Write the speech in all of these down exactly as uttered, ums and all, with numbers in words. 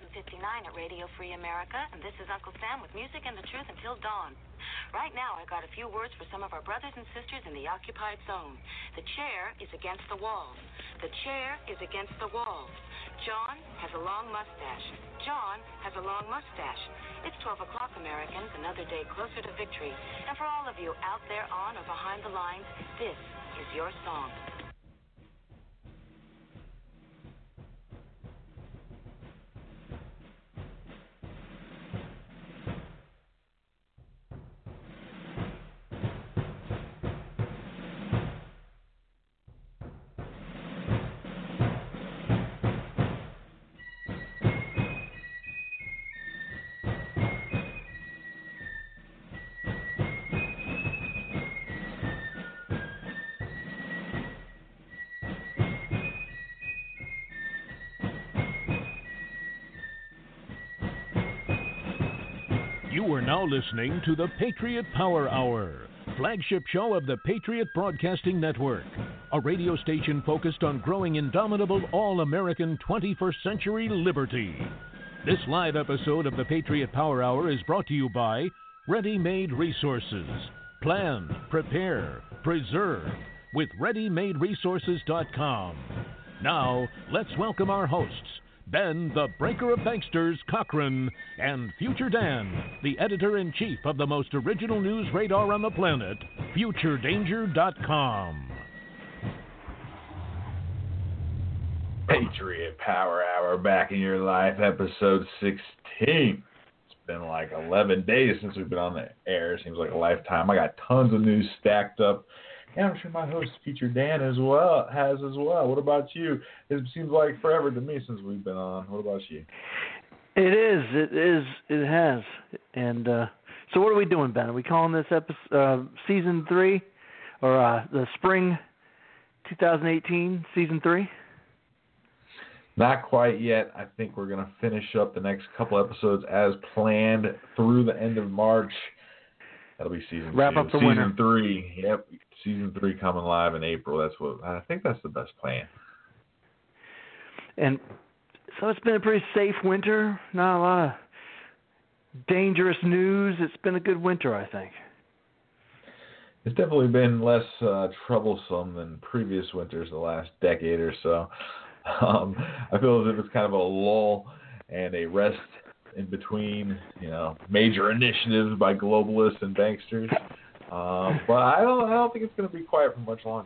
eleven fifty-nine at Radio Free America, and this is Uncle Sam with music and the truth until dawn. Right now, I got a few words for some of our brothers and sisters in the occupied zone. The chair is against the wall. The chair is against the wall. John has a long mustache. John has a long mustache. It's twelve o'clock, Americans, another day closer to victory. And for all of you out there on or behind the lines, this is your song. You are now listening to the Patriot Power Hour, flagship show of the Patriot Broadcasting Network, a radio station focused on growing indomitable all-American twenty-first century liberty. This live episode of the Patriot Power Hour is brought to you by Ready Made Resources. Plan, prepare, preserve with ready made resources dot com. Now, let's welcome our hosts, Ben, the Breaker of Banksters, Cochran, and Future Dan, the editor-in-chief of the most original news radar on the planet, future danger dot com. Patriot Power Hour, back in your life, episode sixteen. It's been like eleven days since we've been on the air. It seems like a lifetime. I got tons of news stacked up. And I'm sure my host, Future Dan, as well, has as well. What about you? It seems like forever to me since we've been on. What about you? It is. It is. It has. And uh, so what are we doing, Ben? Are we calling this episode uh, season three or uh, the spring twenty eighteen season three? Not quite yet. I think we're going to finish up the next couple episodes as planned through the end of March. That'll be season Wrap two. up the season winter. three. Yep. Season three coming live in April. That's what I think. That's the best plan. And so it's been a pretty safe winter. Not a lot of dangerous news. It's been a good winter, I think. It's definitely been less uh, troublesome than previous winters the last decade or so. Um, I feel as if it's kind of a lull and a rest in between, you know, major initiatives by globalists and banksters. Um, but I don't, I don't think it's going to be quiet for much longer.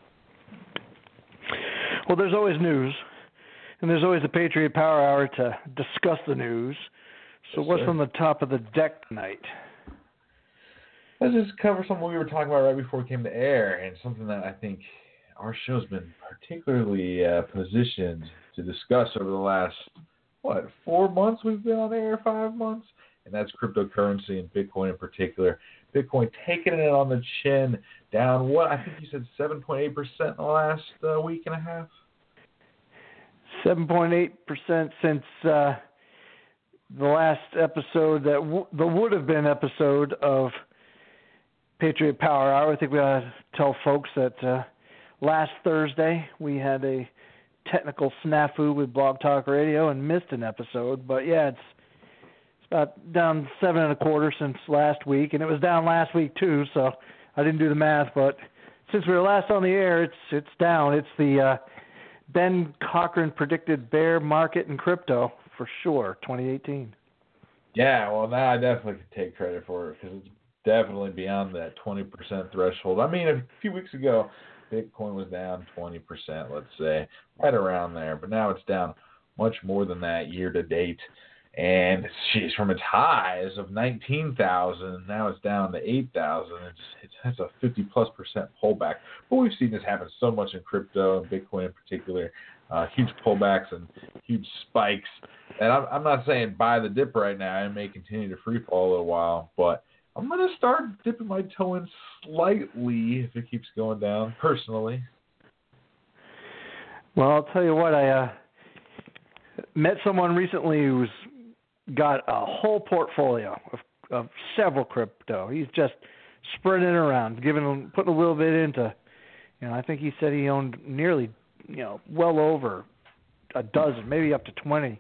Well, there's always news, and there's always a Patriot Power Hour to discuss the news. So Yes, what's sir. on the top of the deck tonight? Let's just cover something we were talking about right before we came to air, and something that I think our show's been particularly uh, positioned to discuss over the last, what, four months we've been on air, five months? And that's cryptocurrency and Bitcoin in particular. Bitcoin taking it on the chin, down what? I think you said seven point eight percent in the last uh, week and a half? seven point eight percent since uh, the last episode, that w- the would have been episode of Patriot Power Hour. I think we ought to tell folks that uh, last Thursday we had a technical snafu with Blog Talk Radio and missed an episode. But yeah, it's about down seven and a quarter since last week, and it was down last week too. So I didn't do the math, but since we were last on the air, it's it's down. It's the uh, Ben Cochran predicted bear market in crypto for sure, twenty eighteen. Yeah, well, now I definitely can take credit for it because it's definitely beyond that twenty percent threshold. I mean, a few weeks ago, Bitcoin was down twenty percent, let's say, right around there. But now it's down much more than that year to date. And geez, from its highs of nineteen thousand, now it's down to eight thousand. It's, it's has a fifty plus percent pullback. But we've seen this happen so much in crypto and Bitcoin in particular. Uh, huge pullbacks and huge spikes. And I'm, I'm not saying buy the dip right now. It may continue to free fall a little while, but I'm going to start dipping my toe in slightly if it keeps going down, personally. Well, I'll tell you what, I uh, met someone recently who's got a whole portfolio of, of several crypto. He's just spreading it around, giving, putting a little bit into, you know, I think he said he owned nearly, you know, well over a dozen, maybe up to twenty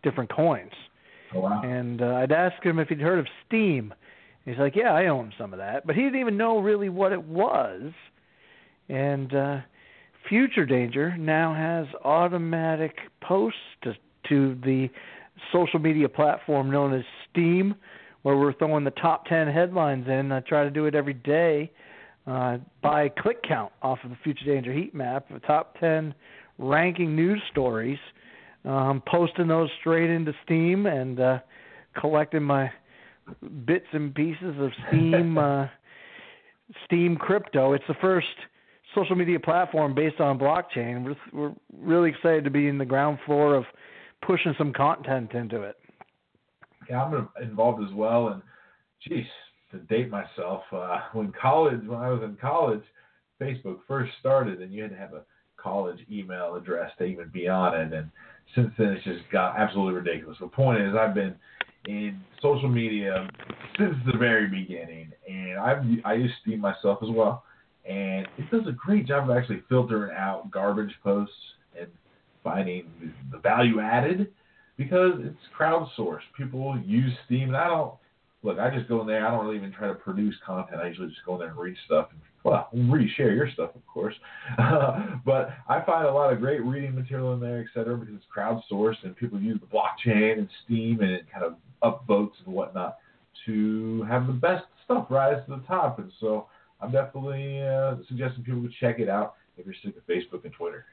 different coins. Oh, wow. And uh, I'd ask him if he'd heard of Steem. He's like, yeah, I own some of that. But he didn't even know really what it was. And uh, Future Danger now has automatic posts to, to the social media platform known as Steem, where we're throwing the top ten headlines in. I try to do it every day uh, by click count off of the Future Danger heat map, the top ten ranking news stories, um, posting those straight into Steem and uh, collecting my bits and pieces of Steem, uh, Steem crypto. It's the first social media platform based on blockchain. We're, we're really excited to be in the ground floor of pushing some content into it. Yeah, I'm involved as well. And, geez, to date myself, uh, when college, when I was in college, Facebook first started, and you had to have a college email address to even be on it. And since then, it's just got absolutely ridiculous. The point is, I've been in social media since the very beginning, and I've I use Steem myself as well. And it does a great job of actually filtering out garbage posts and finding the value added, because it's crowdsourced. People use Steem, and I don't, look, I just go in there. I don't really even try to produce content. I usually just go in there and read stuff. And, well, re-share your stuff, of course. Uh, but I find a lot of great reading material in there, et cetera, because it's crowdsourced, and people use the blockchain and Steem, and it kind of upvotes and whatnot to have the best stuff rise to the top. And so I'm definitely uh, suggesting people to check it out if you're sick of Facebook and Twitter.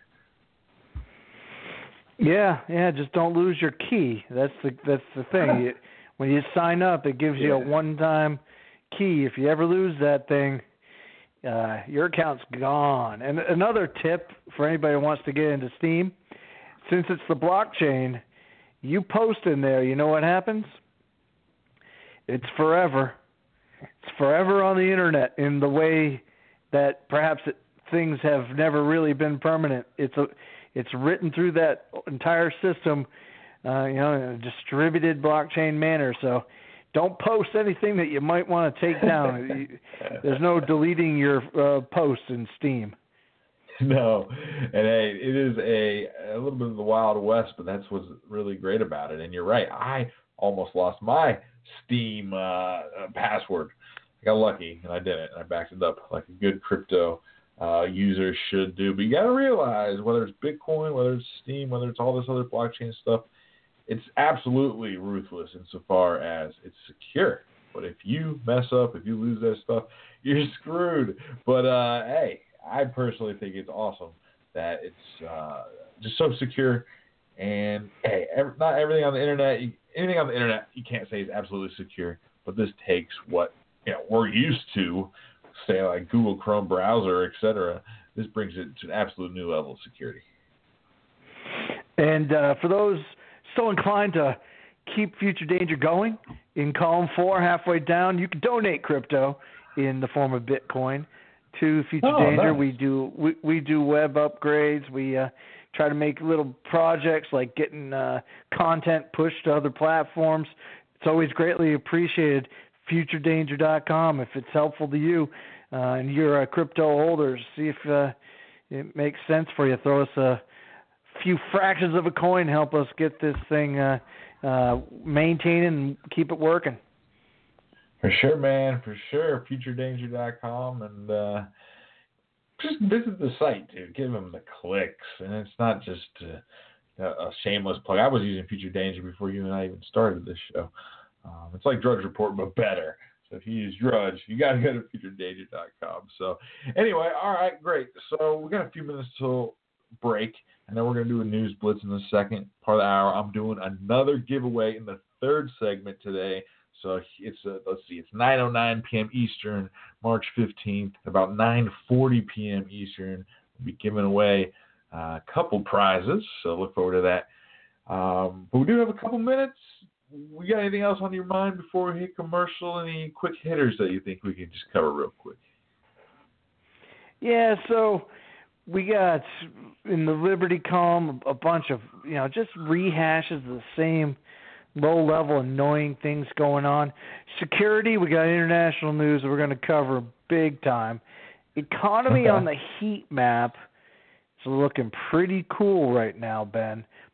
Yeah, yeah. Just don't lose your key. That's the that's the thing. You, when you sign up, it gives you a one-time key. If you ever lose that thing, uh, your account's gone. And another tip for anybody who wants to get into Steem, since it's the blockchain, you post in there. You know what happens? It's forever. It's forever on the internet in the way that perhaps it, things have never really been permanent. It's a, it's written through that entire system, uh, you know, in a distributed blockchain manner. So don't post anything that you might want to take down. There's no deleting your uh, posts in Steem. No, and hey, it is a a little bit of the Wild West, but that's what's really great about it. And you're right, I almost lost my Steem uh, password. I got lucky, and I did it, and I backed it up like a good crypto uh, user should do. But you got to realize, whether it's Bitcoin, whether it's Steem, whether it's all this other blockchain stuff, it's absolutely ruthless insofar as it's secure. But if you mess up, if you lose that stuff, you're screwed. But, uh, hey, I personally think it's awesome that it's uh, just so secure. And, hey, every, not everything on the internet, you, anything on the internet you can't say is absolutely secure. But this takes what you know we're used to, say like Google Chrome browser, et cetera. This brings it to an absolute new level of security. And uh, for those so inclined to keep Future Danger going, in column four, halfway down, you can donate crypto in the form of Bitcoin to Future oh, Danger. Nice. We do we, we do web upgrades. We uh, try to make little projects like getting uh, content pushed to other platforms. It's always greatly appreciated. Future Danger dot com if it's helpful to you uh, and you're a crypto holder. See if uh, it makes sense for you. Throw us a few fractions of a coin. Help us get this thing uh, uh, maintained and keep it working. For sure, man. For sure. Future Danger dot com, and uh, just visit the site, dude. Give them the clicks, and it's not just uh, a shameless plug. I was using Future Danger before you and I even started this show. Um, it's like Drudge Report, but better. So if you use Drudge, you got to go to Future Danger dot com. So anyway, all right, great. So we got a few minutes till break, and then we're going to do a news blitz in the second part of the hour. I'm doing another giveaway in the third segment today. So it's, uh, let's see, it's nine oh nine p.m. Eastern, March fifteenth, about nine forty p.m. Eastern. We'll be giving away uh, a couple prizes, so look forward to that. Um, but we do have a couple minutes. We got anything else on your mind before we hit commercial? Any quick hitters that you think we can just cover real quick? Yeah, so we got in the Liberty column a bunch of, you know, just rehashes of the same low-level annoying things going on. Security, we got international news that we're going to cover big time. Economy okay. on the heat map is looking pretty cool right now, Ben.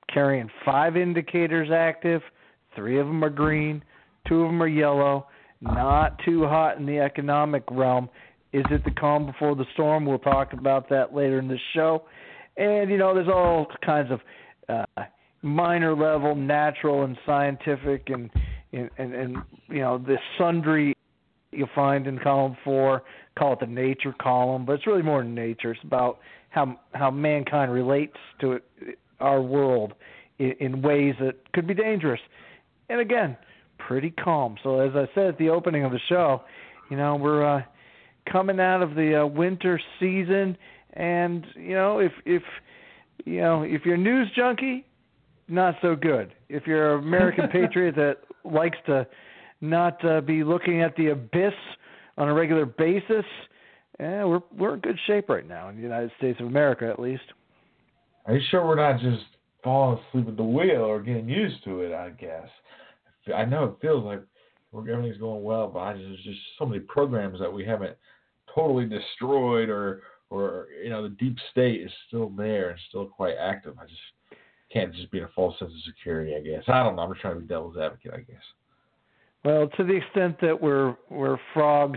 carrying five indicators active. Three of them are green, two of them are yellow. Not too hot in the economic realm. Is it the calm before the storm? We'll talk about that later in the show. And, you know, there's all kinds of uh, minor level, natural and scientific and, and, and, and, you know, the sundry you'll find in column four. Call it the nature column, but it's really more than nature. It's about how how mankind relates to it, our world in, in ways that could be dangerous. And again, pretty calm. So as I said at the opening of the show, you know, we're uh, coming out of the uh, winter season, and you know, if if you know if you're a news junkie, not so good. If you're an American patriot that likes to not uh, be looking at the abyss on a regular basis, yeah, we're we're in good shape right now in the United States of America, at least. Are you sure we're not just falling asleep at the wheel or getting used to it? I guess. I know it feels like everything's going well, but I just, there's just so many programs that we haven't totally destroyed, or, or you know, the deep state is still there and still quite active. I just can't just be in a false sense of security, I guess. I don't know. I'm just trying to be devil's advocate, I guess. Well, to the extent that we're we're frogs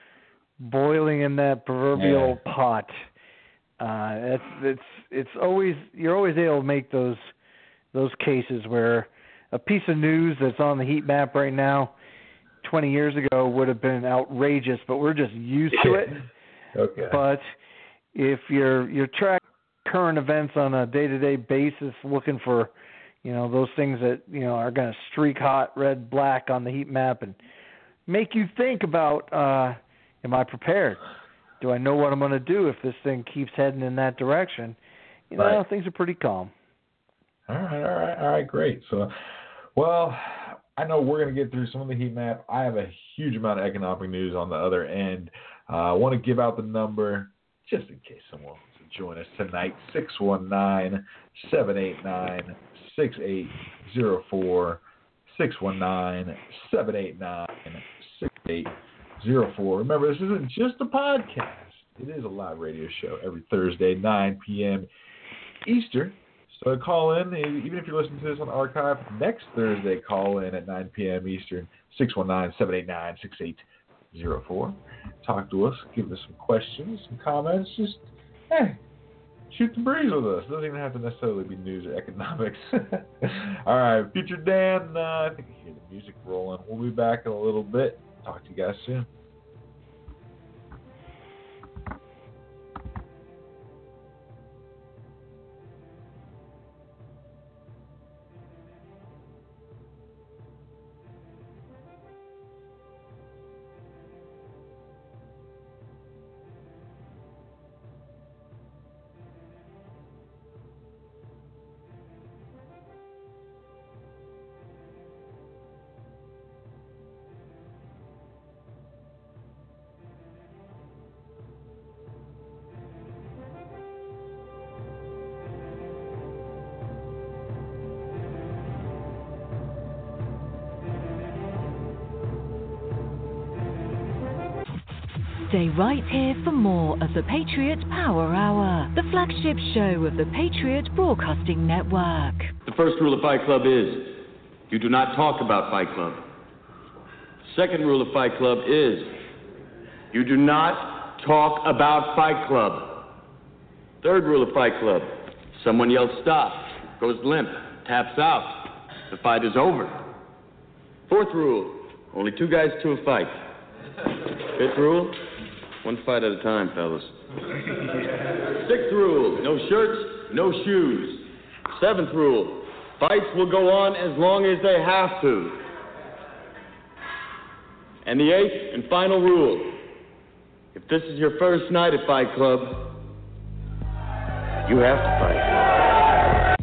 boiling in that proverbial yeah. pot, uh, it's it's it's always you're always able to make those those cases where a piece of news that's on the heat map right now, twenty years ago would have been outrageous, but we're just used to it. Okay. But if you're you're tracking current events on a day-to-day basis, looking for, you know, those things that, you know, are going to streak hot, red, black on the heat map and make you think about, uh, am I prepared? Do I know what I'm going to do if this thing keeps heading in that direction? You know, right. things are pretty calm. All right, all right, all right, great. So, well, I know we're going to get through some of the heat map. I have a huge amount of economic news on the other end. Uh, I want to give out the number just in case someone wants to join us tonight, six one nine, seven eight nine, six eight zero four, six one nine, seven eight nine, six eight zero four. Remember, this isn't just a podcast. It is a live radio show every Thursday, nine p.m. Eastern. So call in, even if you're listening to this on archive, next Thursday, call in at nine p.m. Eastern, six one nine, seven eight nine, six eight zero four. Talk to us, give us some questions, some comments, just, hey, shoot the breeze with us. It doesn't even have to necessarily be news or economics. All right, Future Dan, uh, I think you hear the music rolling. We'll be back in a little bit. Talk to you guys soon. Stay right here for more of the Patriot Power Hour, the flagship show of the Patriot Broadcasting Network. The first rule of Fight Club is you do not talk about Fight Club. The second rule of Fight Club is you do not talk about Fight Club. Third rule of Fight Club, someone yells stop, goes limp, taps out. The fight is over. Fourth rule, only two guys to a fight. Fifth rule, one fight at a time, fellas. Sixth rule, no shirts, no shoes. Seventh rule, fights will go on as long as they have to. And the eighth and final rule, if this is your first night at Fight Club, you have to fight.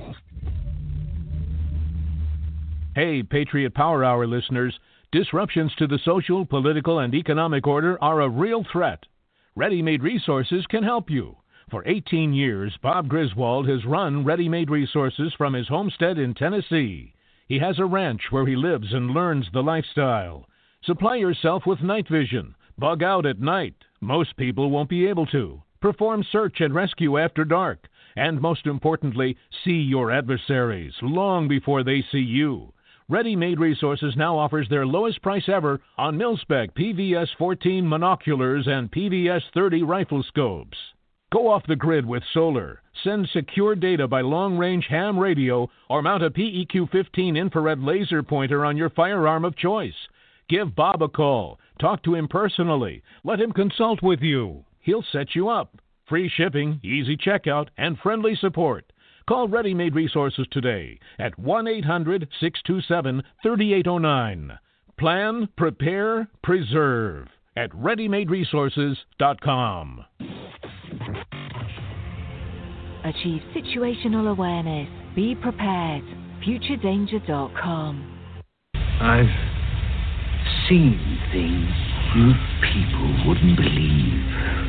Hey, Patriot Power Hour listeners. Disruptions to the social, political, and economic order are a real threat. Ready-Made Resources can help you. For eighteen years, Bob Griswold has run Ready-Made Resources from his homestead in Tennessee. He has a ranch where he lives and learns the lifestyle. Supply yourself with night vision. Bug out at night. Most people won't be able to. Perform search and rescue after dark. and most importantly, see your adversaries long before they see you. Ready-Made Resources now offers their lowest price ever on mil-spec P V S fourteen monoculars and P V S thirty rifle scopes. Go off the grid with solar, send secure data by long-range ham radio, or mount a P E Q fifteen infrared laser pointer on your firearm of choice. Give Bob a call. Talk to him personally. Let him consult with you. He'll set you up. Free shipping, easy checkout, and friendly support. Call Ready-Made Resources today at one eight hundred six two seven three eight zero nine. Plan, prepare, preserve at ready made resources dot com. Achieve situational awareness. Be prepared. future danger dot com. I've seen things you people wouldn't believe.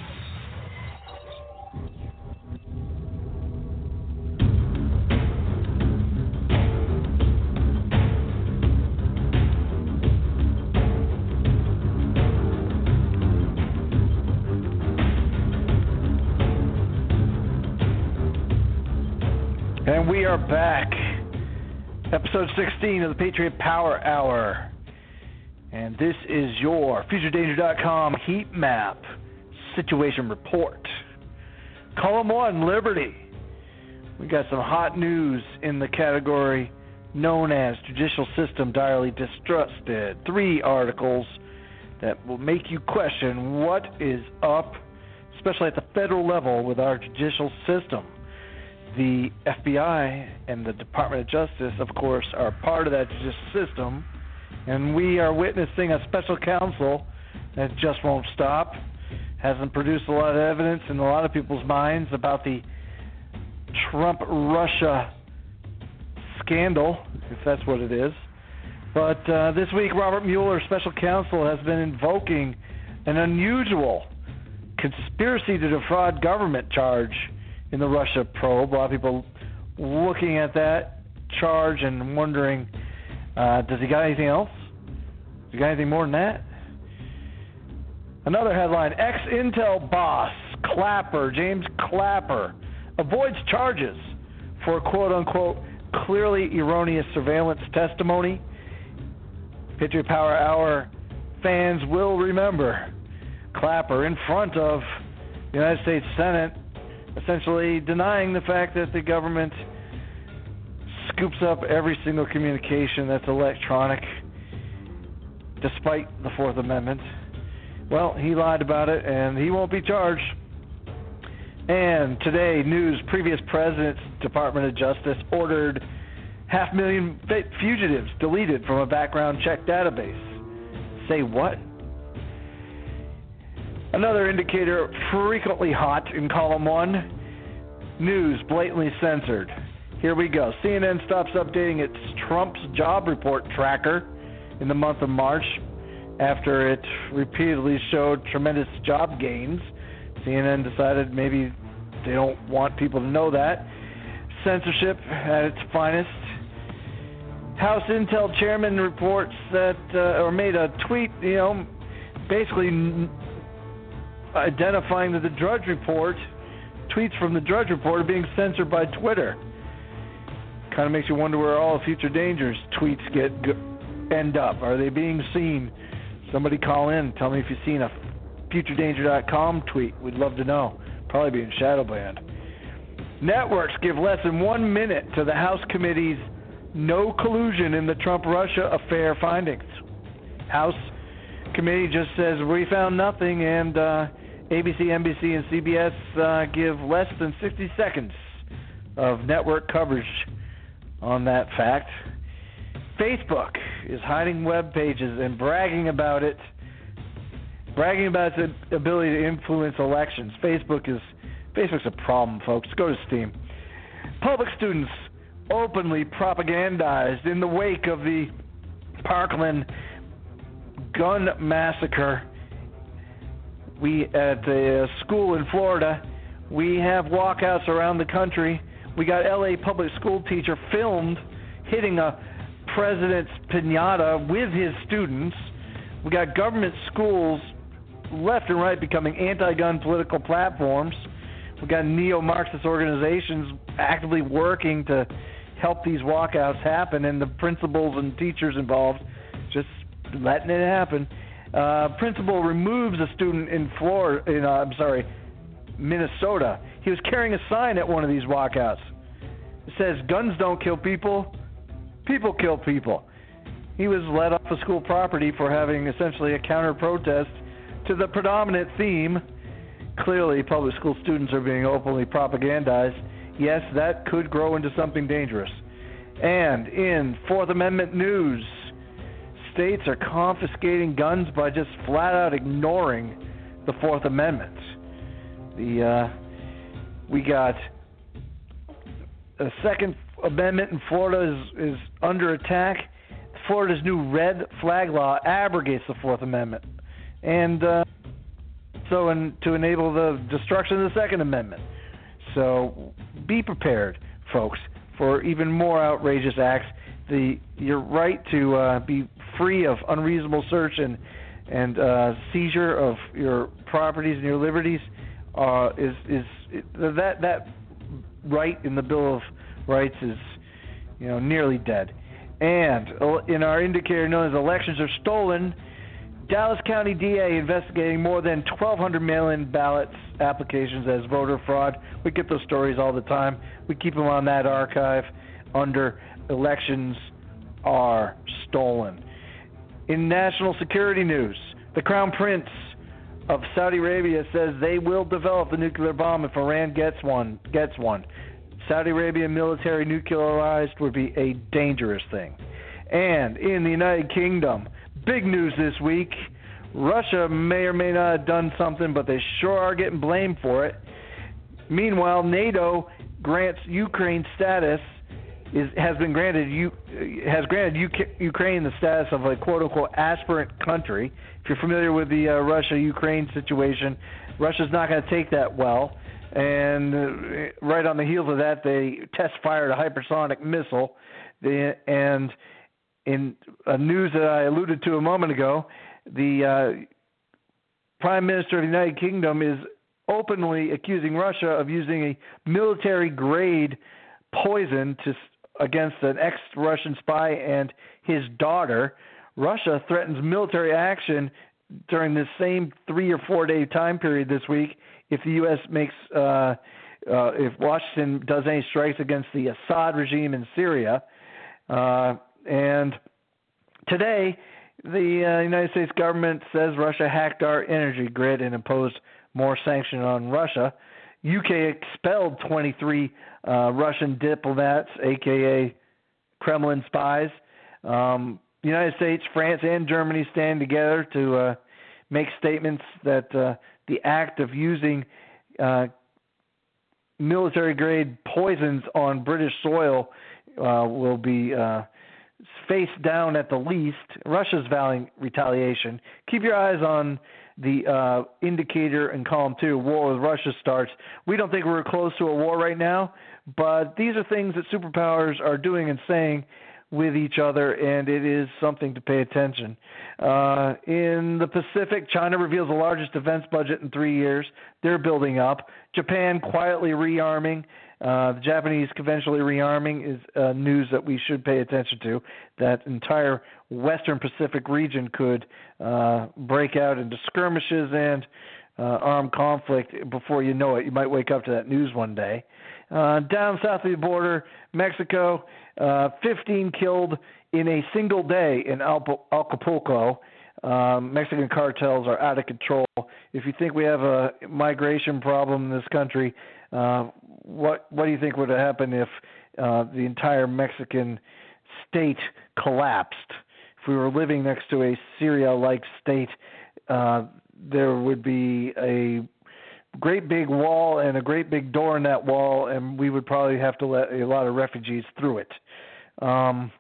And we are back. Episode sixteen of the Patriot Power Hour. And this is your future danger dot com heat map situation report. Column one, Liberty. We got some hot news in the category known as Judicial System Direly Distrusted. Three articles that will make you question what is up, especially at the federal level with our judicial system. The F B I and the Department of Justice, of course, are part of that judicial system, and we are witnessing a special counsel that just won't stop. Hasn't produced a lot of evidence in a lot of people's minds about the Trump-Russia scandal, if that's what it is. But uh, this week, Robert Mueller, special counsel, has been invoking an unusual conspiracy to defraud government charge in the Russia probe. A lot of people looking at that charge and wondering, uh, does he got anything else? Does he got anything more than that? Another headline, ex-Intel boss Clapper, James Clapper, avoids charges for quote-unquote clearly erroneous surveillance testimony. Patriot Power Hour fans will remember Clapper in front of the United States Senate, essentially denying the fact that the government scoops up every single communication that's electronic, despite the Fourth Amendment. Well, he lied about it, and he won't be charged. And today, news, previous president's Department of Justice ordered half million fugitives deleted from a background check database. Say what? Another indicator frequently hot in column one, news blatantly censored. Here we go. C N N stops updating its Trump's job report tracker in the month of March after it repeatedly showed tremendous job gains. C N N decided maybe they don't want people to know that. Censorship at its finest. House Intel chairman reports that, uh, or made a tweet, you know, basically identifying that the Drudge Report, tweets from the Drudge Report are being censored by Twitter. Kind of makes you wonder where all Future Dangers tweets get end up. Are they being seen? Somebody call in. Tell me if you've seen a future danger dot com tweet. We'd love to know. Probably be in shadow banned. Networks give less than one minute to the House committee's no collusion in the Trump-Russia affair findings. House committee just says we found nothing, and uh, A B C, N B C, and C B S uh, give less than sixty seconds of network coverage on that fact. Facebook is hiding web pages and bragging about it, bragging about its ability to influence elections. Facebook is Facebook's a problem, folks. Go to Steam. Public students openly propagandized in the wake of the Parkland gun massacre. We at a school in Florida, we have walkouts around the country. We got L A public school teacher filmed hitting a president's piñata with his students. We got government schools left and right becoming anti-gun political platforms. We've got neo-Marxist organizations actively working to help these walkouts happen, and the principals and teachers involved just letting it happen. Uh, principal removes a student in Florida, in, uh, I'm sorry, Minnesota. He was carrying a sign at one of these walkouts. It says, "Guns don't kill people, people kill people." He was let off of school property for having essentially a counter-protest to the predominant theme. Clearly, public school students are being openly propagandized. Yes, that could grow into something dangerous. And in Fourth Amendment news, states are confiscating guns by just flat out ignoring the Fourth Amendment. The uh, we got a Second Amendment in Florida is, is under attack. Florida's new red flag law abrogates the Fourth Amendment, and uh, so in, to enable the destruction of the Second Amendment. So be prepared, folks, for even more outrageous acts. The your right to uh, be free of unreasonable search and and uh, seizure of your properties and your liberties uh, is is that that right in the Bill of Rights is you know nearly dead. And in our indicator known as elections are stolen, Dallas County D A investigating more than twelve hundred mail-in ballots applications as voter fraud. We get those stories all the time. We keep them on that archive under elections are stolen. In national security news, the Crown Prince of Saudi Arabia says they will develop the nuclear bomb if Iran gets one. Gets one. Saudi Arabia military nuclearized would be a dangerous thing. And in the United Kingdom, big news this week. Russia may or may not have done something, but they sure are getting blamed for it. Meanwhile, NATO grants Ukraine status is has been granted you has granted U K, Ukraine the status of a quote unquote aspirant country. If you're familiar with the uh, Russia-Ukraine situation, Russia's not going to take that well. And uh, right on the heels of that, they test fired a hypersonic missile. They, and in uh, news that I alluded to a moment ago, the uh, Prime Minister of the United Kingdom is openly accusing Russia of using a military-grade poison to against an ex-Russian spy and his daughter. Russia threatens military action during this same three or four-day time period this week if the U S makes uh, uh, if Washington does any strikes against the Assad regime in Syria. Uh, and today, the uh, United States government says Russia hacked our energy grid and imposed more sanctions on Russia. U K expelled twenty-three uh, Russian diplomats, a k a. Kremlin spies. Um, the United States, France, and Germany stand together to uh, make statements that uh, the act of using uh, military-grade poisons on British soil uh, will be uh, face down at the least. Russia's vowing retaliation. Keep your eyes on the uh, indicator in column two, war with Russia starts. We don't think we're close to a war right now, but these are things that superpowers are doing and saying with each other, and it is something to pay attention. Uh, in the Pacific, China reveals the largest defense budget in three years. They're building up. Japan quietly rearming. Uh, the Japanese conventionally rearming is uh, news that we should pay attention to. That entire Western Pacific region could uh, break out into skirmishes and uh, armed conflict before you know it. You might wake up to that news one day. Uh, down south of the border, Mexico, uh, fifteen killed in a single day in Acapulco. Um, Mexican cartels are out of control. If you think we have a migration problem in this country, uh, what what do you think would have happened if uh, the entire Mexican state collapsed? If we were living next to a Syria-like state, uh, there would be a great big wall and a great big door in that wall, and we would probably have to let a lot of refugees through it. Um,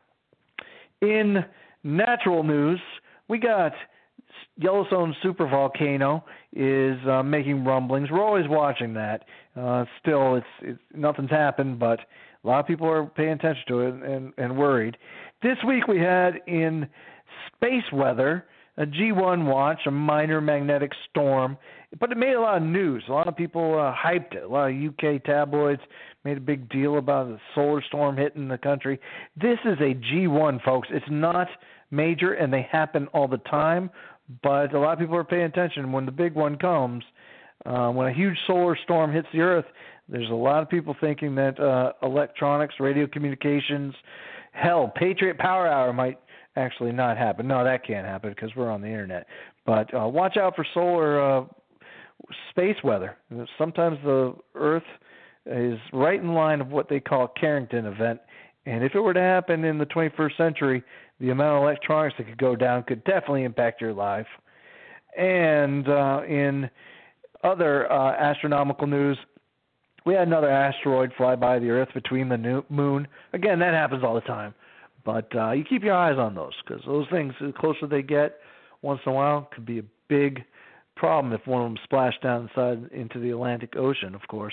in natural news, we got Yellowstone supervolcano is uh, making rumblings. We're always watching that. Uh, still, it's, it's nothing's happened, but a lot of people are paying attention to it and, and worried. This week we had in space weather, a G one watch, a minor magnetic storm, but it made a lot of news. A lot of people uh, hyped it. A lot of U K tabloids made a big deal about the solar storm hitting the country. This is a G one, folks. It's not major, and they happen all the time, but a lot of people are paying attention. When the big one comes, uh, when a huge solar storm hits the Earth, there's a lot of people thinking that uh, electronics, radio communications, hell, Patriot Power Hour might actually not happen. No, that can't happen because we're on the internet. But uh, watch out for solar uh, space weather. Sometimes the Earth is right in line of what they call a Carrington event. And if it were to happen in the twenty-first century, the amount of electronics that could go down could definitely impact your life. And uh, in other uh, astronomical news, we had another asteroid fly by the Earth between the new moon. Again, that happens all the time. But uh, you keep your eyes on those, because those things, the closer they get, once in a while, could be a big problem if one of them splashed down inside into the Atlantic Ocean, of course.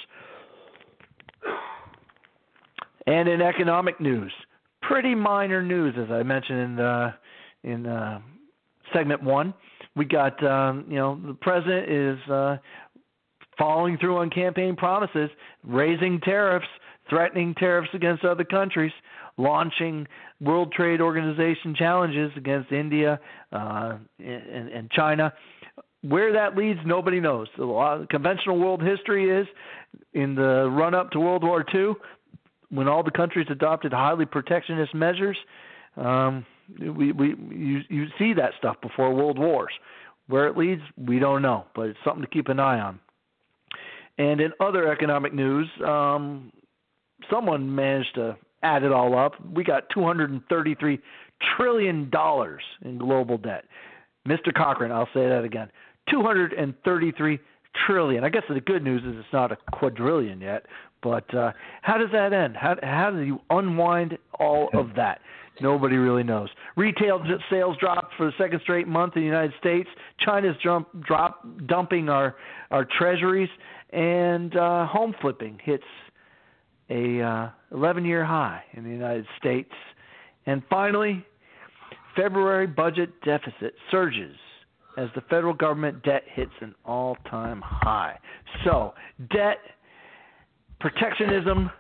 And in economic news, pretty minor news, as I mentioned in uh, in uh, segment one. We got, um, you know, the president is uh, following through on campaign promises, raising tariffs, threatening tariffs against other countries, launching World Trade Organization challenges against India uh, and, and China. Where that leads, nobody knows. A lot of conventional world history is in the run-up to World War Two, when all the countries adopted highly protectionist measures. Um, we, we you, you see that stuff before world wars. Where it leads, we don't know, but it's something to keep an eye on. And in other economic news, um, someone managed to add it all up. We got two hundred thirty-three trillion dollars in global debt. Mister Cochran, I'll say that again, two hundred thirty-three trillion dollars. I guess the good news is it's not a quadrillion yet, but uh, how does that end? How, how do you unwind all of that? Nobody really knows. Retail sales dropped for the second straight month in the United States. China's jump, drop, dumping our, our treasuries, and uh, home flipping hits a uh, eleven-year high in the United States. And finally, February budget deficit surges as the federal government debt hits an all-time high. So, debt, protectionism,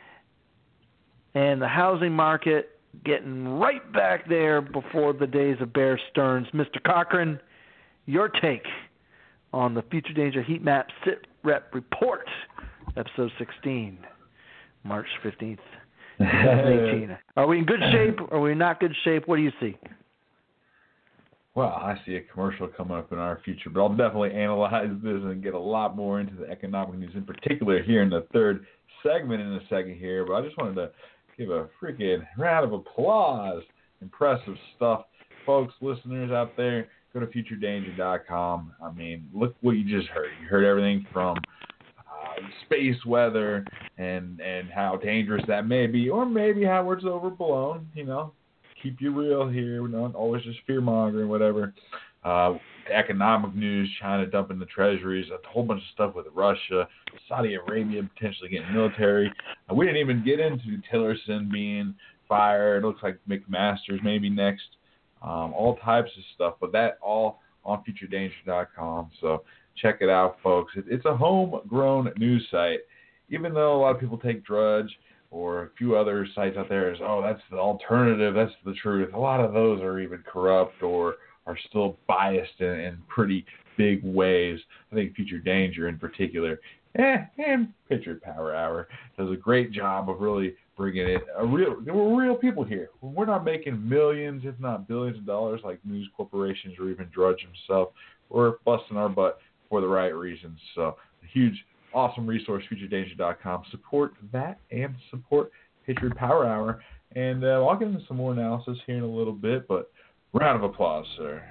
and the housing market getting right back there before the days of Bear Stearns. Mister Cochran, your take on the Future Danger Heat Map Sit Rep Report, Episode sixteen, March fifteenth, twenty eighteen. Are we in good shape? Are we in not good shape? What do you see? Well, I see a commercial coming up in our future, but I'll definitely analyze this and get a lot more into the economic news, in particular here in the third segment in a second here. But I just wanted to give a freaking round of applause. Impressive stuff. Folks, listeners out there, go to future danger dot com. I mean, look what you just heard. You heard everything from uh, space weather and, and how dangerous that may be, or maybe how it's overblown, you know. Keep you real here. We're not always just fear-mongering, whatever. Uh, economic news, China dumping the treasuries, a whole bunch of stuff with Russia, Saudi Arabia potentially getting military. Uh, we didn't even get into Tillerson being fired. It looks like McMaster's maybe next. Um, all types of stuff, but that all on future danger dot com. So check it out, folks. It, it's a homegrown news site. Even though a lot of people take Drudge or a few other sites out there as, oh, that's the alternative, that's the truth. A lot of those are even corrupt or are still biased in, in pretty big ways. I think Future Danger in particular, eh, and Patriot Power Hour does a great job of really bringing it. A real, we're real people here. We're not making millions, if not billions of dollars like news corporations or even Drudge himself. We're busting our butt for the right reasons. So a huge awesome resource, future danger dot com. Support that and support Patriot Power Hour. And uh, I'll get into some more analysis here in a little bit, but round of applause, sir.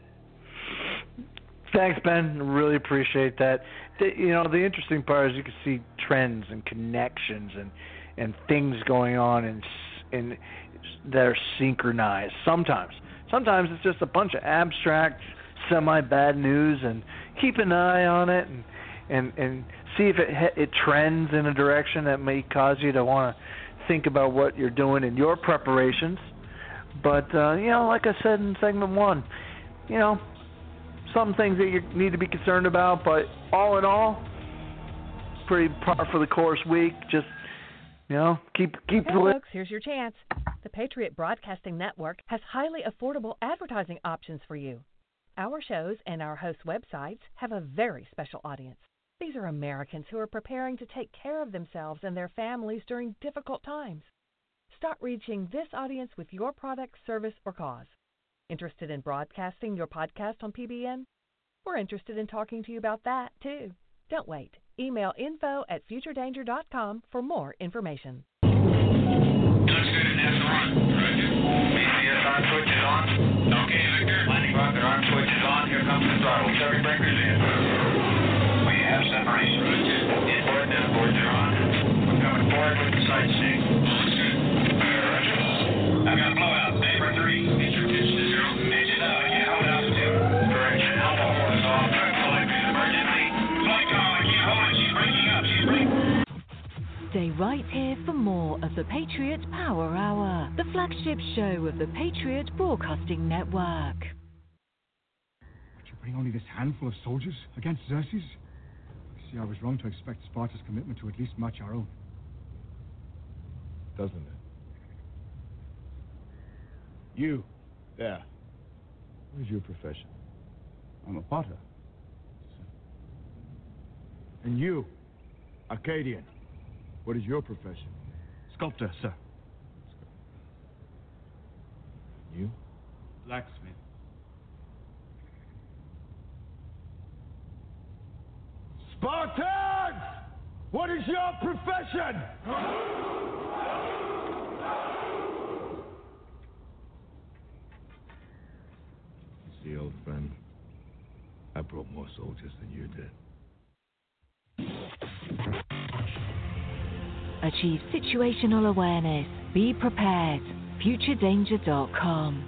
Thanks, Ben. Really appreciate that. The, you know, the interesting part is you can see trends and connections and, and things going on and and that are synchronized. Sometimes, sometimes it's just a bunch of abstract, semi-bad news, and keep an eye on it and and and see if it it trends in a direction that may cause you to want to think about what you're doing in your preparations. But, uh, you know, like I said in segment one, you know, some things that you need to be concerned about, but all in all, pretty par for the course week. Just, you know, keep keep. Hey, folks, here's your chance. The Patriot Broadcasting Network has highly affordable advertising options for you. Our shows and our hosts' websites have a very special audience. These are Americans who are preparing to take care of themselves and their families during difficult times. Start reaching this audience with your product, service, or cause. Interested in broadcasting your podcast on P B N? We're interested in talking to you about that, too. Don't wait. Email info at future danger dot com for more information. Looks good at NASA run. Roger. B C S arm switch is on. Okay, Victor. Landing rocket arm switch is on. Here comes the throttle. Circuit breakers in. We have separation. Roger. Inboard and outboard are on. We're coming forward with the sight seeing. Looks good. Uh, Roger. I've got a blowout. Vapor three. Major pitch to zero. Engine out. I can't hold altitude. Correction. Alpha four is off. Flight is emergency. Flight call. I can't hold it. She's breaking up. She's breaking. Stay right here for more of the Patriot Power Hour, the flagship show of the Patriot Broadcasting Network. Would you bring only this handful of soldiers against Xerxes? You see, I was wrong to expect Sparta's commitment to at least match our own. Doesn't it? You, there. What is your profession? I'm a potter. And you, Arcadian. What is your profession? Sculptor, sir. You? Blacksmith. Spartans! What is your profession? See, old friend, I brought more soldiers than you did. Achieve situational awareness. Be prepared. future danger dot com.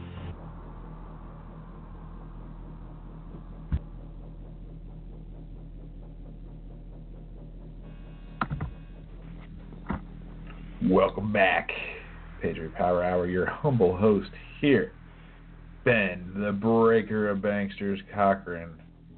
Welcome back, Patriot Power Hour. Your humble host here, Ben, the breaker of banksters, Cochran.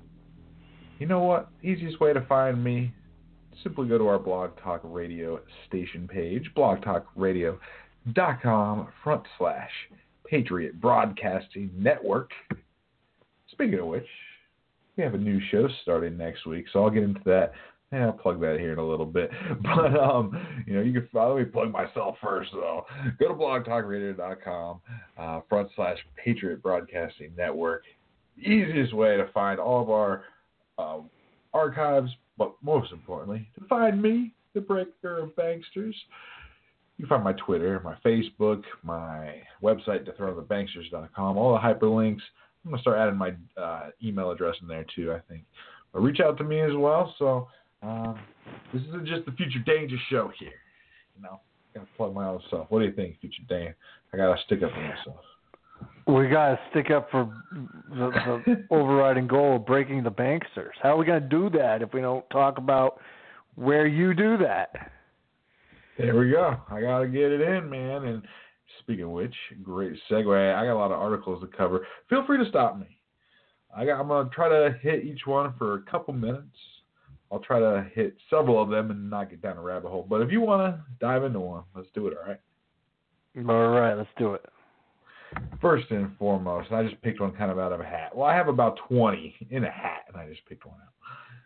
You know what? Easiest way to find me, simply go to our Blog Talk Radio station page, blog talk radio dot com front slash Patriot Broadcasting Network. Speaking of which, we have a new show starting next week, so I'll get into that. And I'll plug that here in a little bit. But, um, you know, you can let me plug myself first, though. Go to blog talk radio dot com uh, front slash Patriot Broadcasting Network. Easiest way to find all of our um, archives, but most importantly, to find me, the breaker of banksters. You can find my Twitter, my Facebook, my website, dethrone the banksters dot com, all the hyperlinks. I'm going to start adding my uh, email address in there, too, I think. But reach out to me as well. So um, this isn't just the Future Danger show here. You know, I got to plug my own self. What do you think, Future Danger? I got to stick up for myself. We got to stick up for the, the overriding goal of breaking the banksters. How are we going to do that if we don't talk about where you do that? There we go. I got to get it in, man. And speaking of which, great segue. I got a lot of articles to cover. Feel free to stop me. I got, I'm going to try to hit each one for a couple minutes. I'll try to hit several of them and not get down a rabbit hole. But if you want to dive into one, let's do it, all right? All right, let's do it. First and foremost, I just picked one kind of out of a hat. Well, I have about twenty in a hat, and I just picked one out.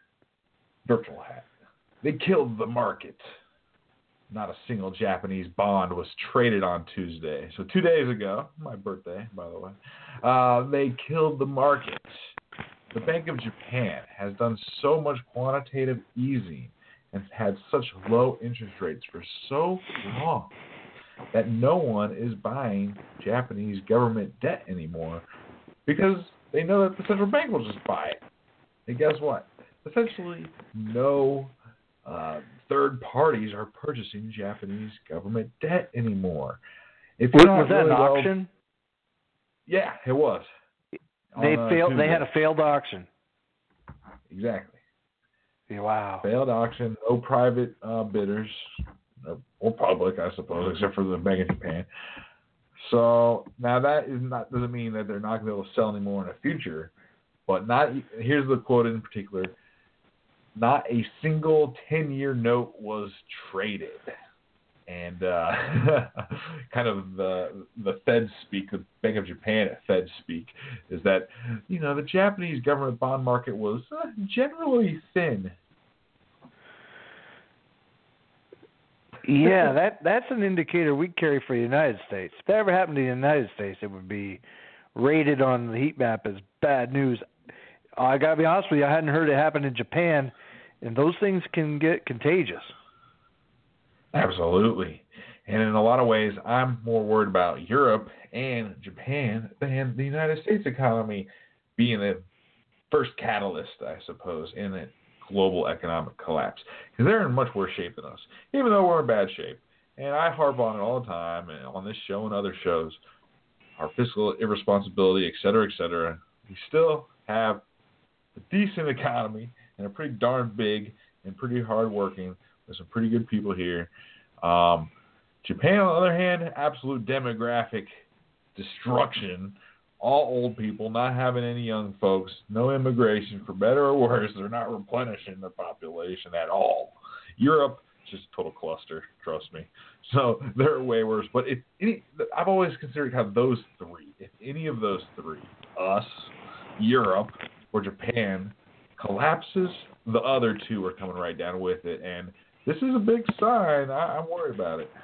Virtual hat. They killed the market. Not a single Japanese bond was traded on Tuesday. So two days ago, my birthday, by the way, uh, they killed the market. The Bank of Japan has done so much quantitative easing and had such low interest rates for so long that no one is buying Japanese government debt anymore because they know that the central bank will just buy it. And guess what? Essentially, no uh, third parties are purchasing Japanese government debt anymore. If was, was was that really an well, auction? Yeah, it was. They On, uh, failed. Tuesday. They had a failed auction. Exactly. Wow. Failed auction. No private uh, bidders, or public, I suppose, except for the Bank of Japan. So now that is not doesn't mean that they're not going to be able to sell anymore in the future, but not. Here's the quote in particular: "Not a single ten-year note was traded." And uh, kind of the the Fed speak, the Bank of Japan at Fed speak, is that you know the Japanese government bond market was uh, generally thin. Yeah, that that's an indicator we carry for the United States. If that ever happened to the United States, it would be rated on the heat map as bad news. I gotta be honest with you, I hadn't heard it happen in Japan, and those things can get contagious. Absolutely. And in a lot of ways, I'm more worried about Europe and Japan than the United States economy being the first catalyst, I suppose, in a global economic collapse. Because they're in much worse shape than us, even though we're in bad shape. And I harp on it all the time, and on this show and other shows, our fiscal irresponsibility, et cetera, et cetera. We still have a decent economy and a pretty darn big and pretty hard-working. There's some pretty good people here. Um, Japan, on the other hand, absolute demographic destruction. All old people, not having any young folks, no immigration, for better or worse. They're not replenishing their population at all. Europe, just a total cluster, trust me. So they're way worse. But if any, I've always considered kind of those three. If any of those three, us, Europe, or Japan, collapses, the other two are coming right down with it. And this is a big sign. I, I'm worried about it.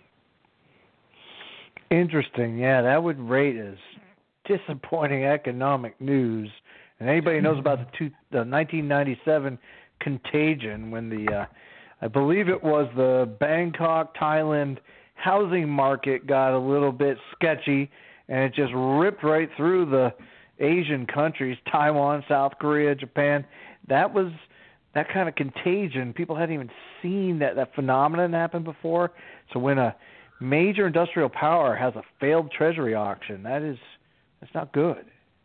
Interesting. Yeah, that would rate as disappointing economic news. And anybody knows about the, two, the nineteen ninety-seven contagion when the, uh, I believe it was the Bangkok, Thailand housing market got a little bit sketchy, and it just ripped right through the Asian countries, Taiwan, South Korea, Japan. That was that kind of contagion. People hadn't even seen that, that phenomenon happen before. So when a major industrial power has a failed treasury auction, that is that's not good.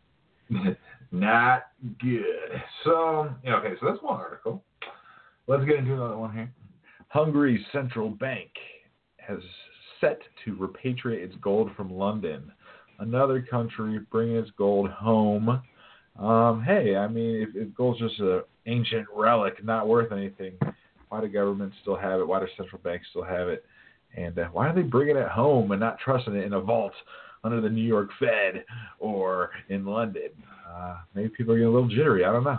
Not good. So, yeah, okay, so that's one article. Let's get into another one here. Hungary's central bank has set to repatriate its gold from London. Another country bringing its gold home. Um, hey, I mean, if, if gold's just an ancient relic, not worth anything, why do governments still have it? Why do central banks still have it? And uh, why are they bringing it home and not trusting it in a vault under the New York Fed or in London? Uh, maybe people are getting a little jittery. I don't know.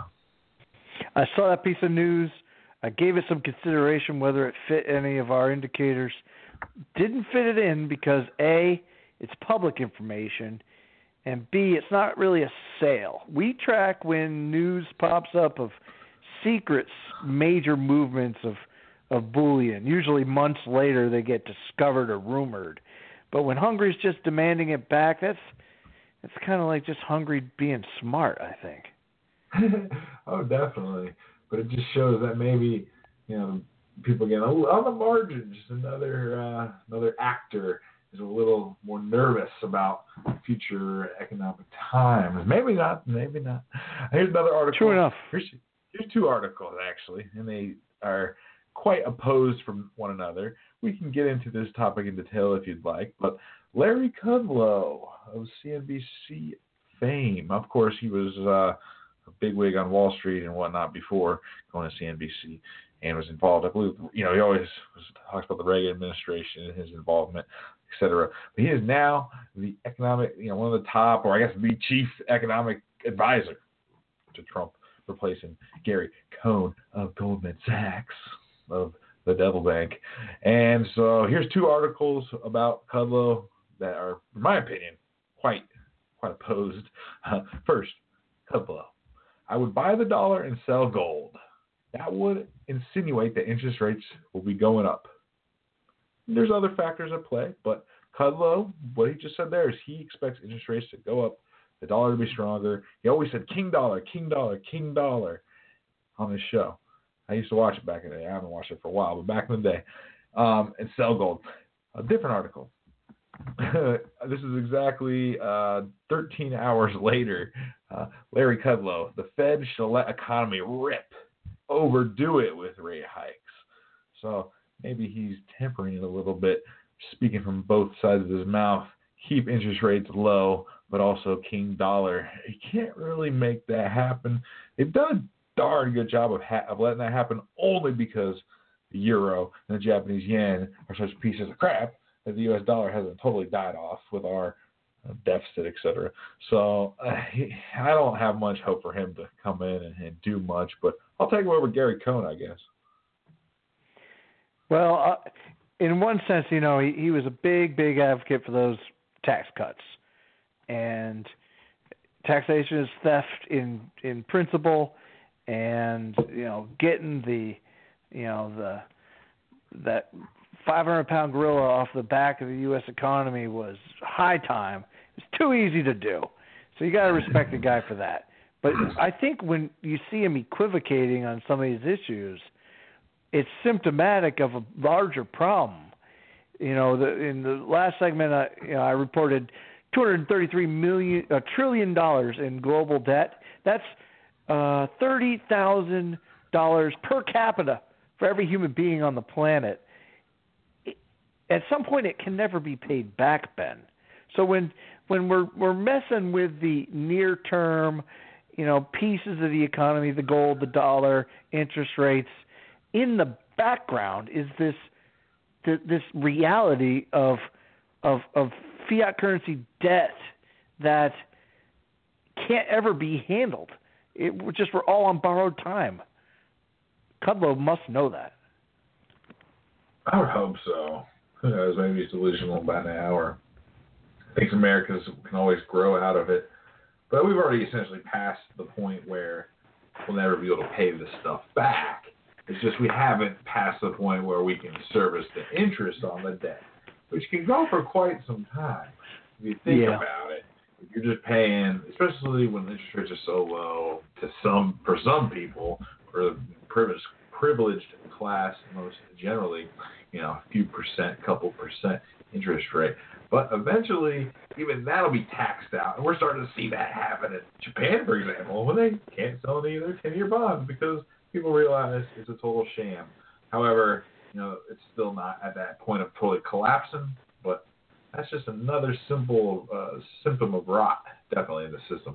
I saw that piece of news. I gave it some consideration whether it fit any of our indicators. Didn't fit it in because, A, it's public information, and B, it's not really a sale. We track when news pops up of secret major movements of, of bullion. Usually months later they get discovered or rumored. But when Hungary's just demanding it back, that's that's kind of like just Hungary being smart, I think. Oh, definitely. But it just shows that maybe, you know, people getting on the margin, just another uh, another actor is a little more nervous about future economic times. Maybe not, maybe not. Here's another article. True enough. Here's, here's two articles, actually, and they are quite opposed from one another. We can get into this topic in detail if you'd like, but Larry Kudlow of C N B C fame. Of course, he was uh, a bigwig on Wall Street and whatnot before going to C N B C and was involved. I believe, you know, he always was, talks about the Reagan administration and his involvement, et cetera. But he is now the economic, you know, one of the top, or I guess the chief economic advisor to Trump, replacing Gary Cohn of Goldman Sachs, of the Devil Bank. And so here's two articles about Kudlow that are, in my opinion, quite quite opposed. Uh, first, Kudlow. I would buy the dollar and sell gold. That would insinuate that interest rates will be going up. There's other factors at play, but Kudlow, what he just said there is he expects interest rates to go up, the dollar to be stronger. He always said king dollar, king dollar, king dollar on his show. I used to watch it back in the day. I haven't watched it for a while, but back in the day. Um, and sell gold. A different article. This is exactly uh, thirteen hours later. Uh, Larry Kudlow, the Fed shall let economy rip. Overdo it with rate hikes. So maybe he's tempering it a little bit, speaking from both sides of his mouth. keep interest rates low, but also king dollar. You can't really make that happen. They've done a darn good job of, ha- of letting that happen only because the euro and the Japanese yen are such pieces of crap that the U S dollar hasn't totally died off with our uh, deficit, et cetera. So uh, he, I don't have much hope for him to come in and, and do much, but I'll take him over Gary Cohn, I guess. Well, uh, in one sense, you know, he, he was a big, big advocate for those tax cuts. And taxation is theft in in principle, and you know, getting the you know the that five hundred pound gorilla off the back of the U S economy was high time. It's too easy to do, so you got to respect the guy for that. But I think when you see him equivocating on some of these issues, it's symptomatic of a larger problem. You know, the, in the last segment, I, you know, I reported two hundred thirty-three million a trillion dollars in global debt. That's uh, thirty thousand dollars per capita for every human being on the planet. It, at some point, it can never be paid back, Ben. So when when we're we're messing with the near term, you know, pieces of the economy, the gold, the dollar, interest rates, in the background is this this reality of of of fiat currency debt that can't ever be handled. It just we're all on borrowed time. Kudlow must know that. I would hope so. Who knows? Maybe it's delusional by now, or thinks Americans can always grow out of it. But we've already essentially passed the point where we'll never be able to pay this stuff back. It's just we haven't passed the point where we can service the interest on the debt, which can go for quite some time. If you think yeah. about it, if you're just paying, especially when interest rates are so low, to some for some people, for the privileged privileged class, most generally, you know, a few percent, couple percent interest rate. But eventually, even that'll be taxed out, and we're starting to see that happen in Japan, for example, when they can't sell any of their ten-year bonds because people realize it's a total sham. However, you know, it's still not at that point of totally collapsing, but that's just another simple uh, symptom of rot, definitely, in the system.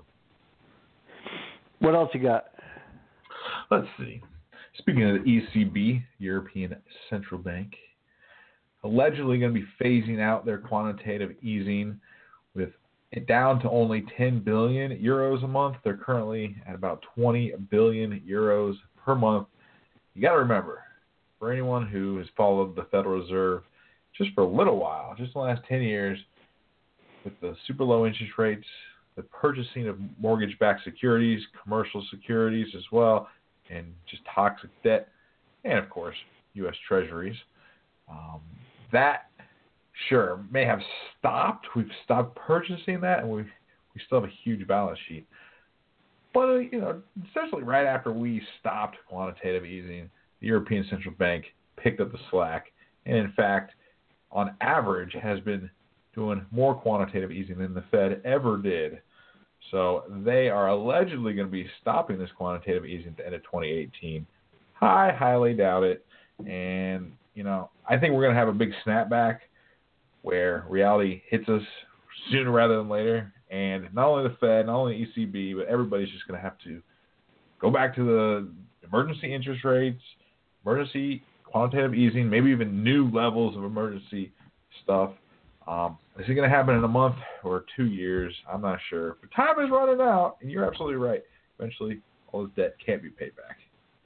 What else you got? Let's see. Speaking of the E C B, European Central Bank, allegedly going to be phasing out their quantitative easing with it down to only ten billion euros a month. They're currently at about twenty billion euros per month. You got to remember, for anyone who has followed the Federal Reserve just for a little while, just the last ten years, with the super low interest rates, the purchasing of mortgage-backed securities, commercial securities as well, and just toxic debt, and of course, U S Treasuries, um, that sure may have stopped. We've stopped purchasing that, and we we still have a huge balance sheet. But, uh, you know, essentially right after we stopped quantitative easing, the European Central Bank picked up the slack, and in fact, on average, has been doing more quantitative easing than the Fed ever did. So they are allegedly going to be stopping this quantitative easing at the end of twenty eighteen. I highly doubt it. And, you know, I think we're going to have a big snapback where reality hits us sooner rather than later. And not only the Fed, not only E C B, but everybody's just going to have to go back to the emergency interest rates, emergency quantitative easing, maybe even new levels of emergency stuff. Um, is it going to happen in a month or two years? I'm not sure. But time is running out, and you're absolutely right. Eventually, all this debt can't be paid back.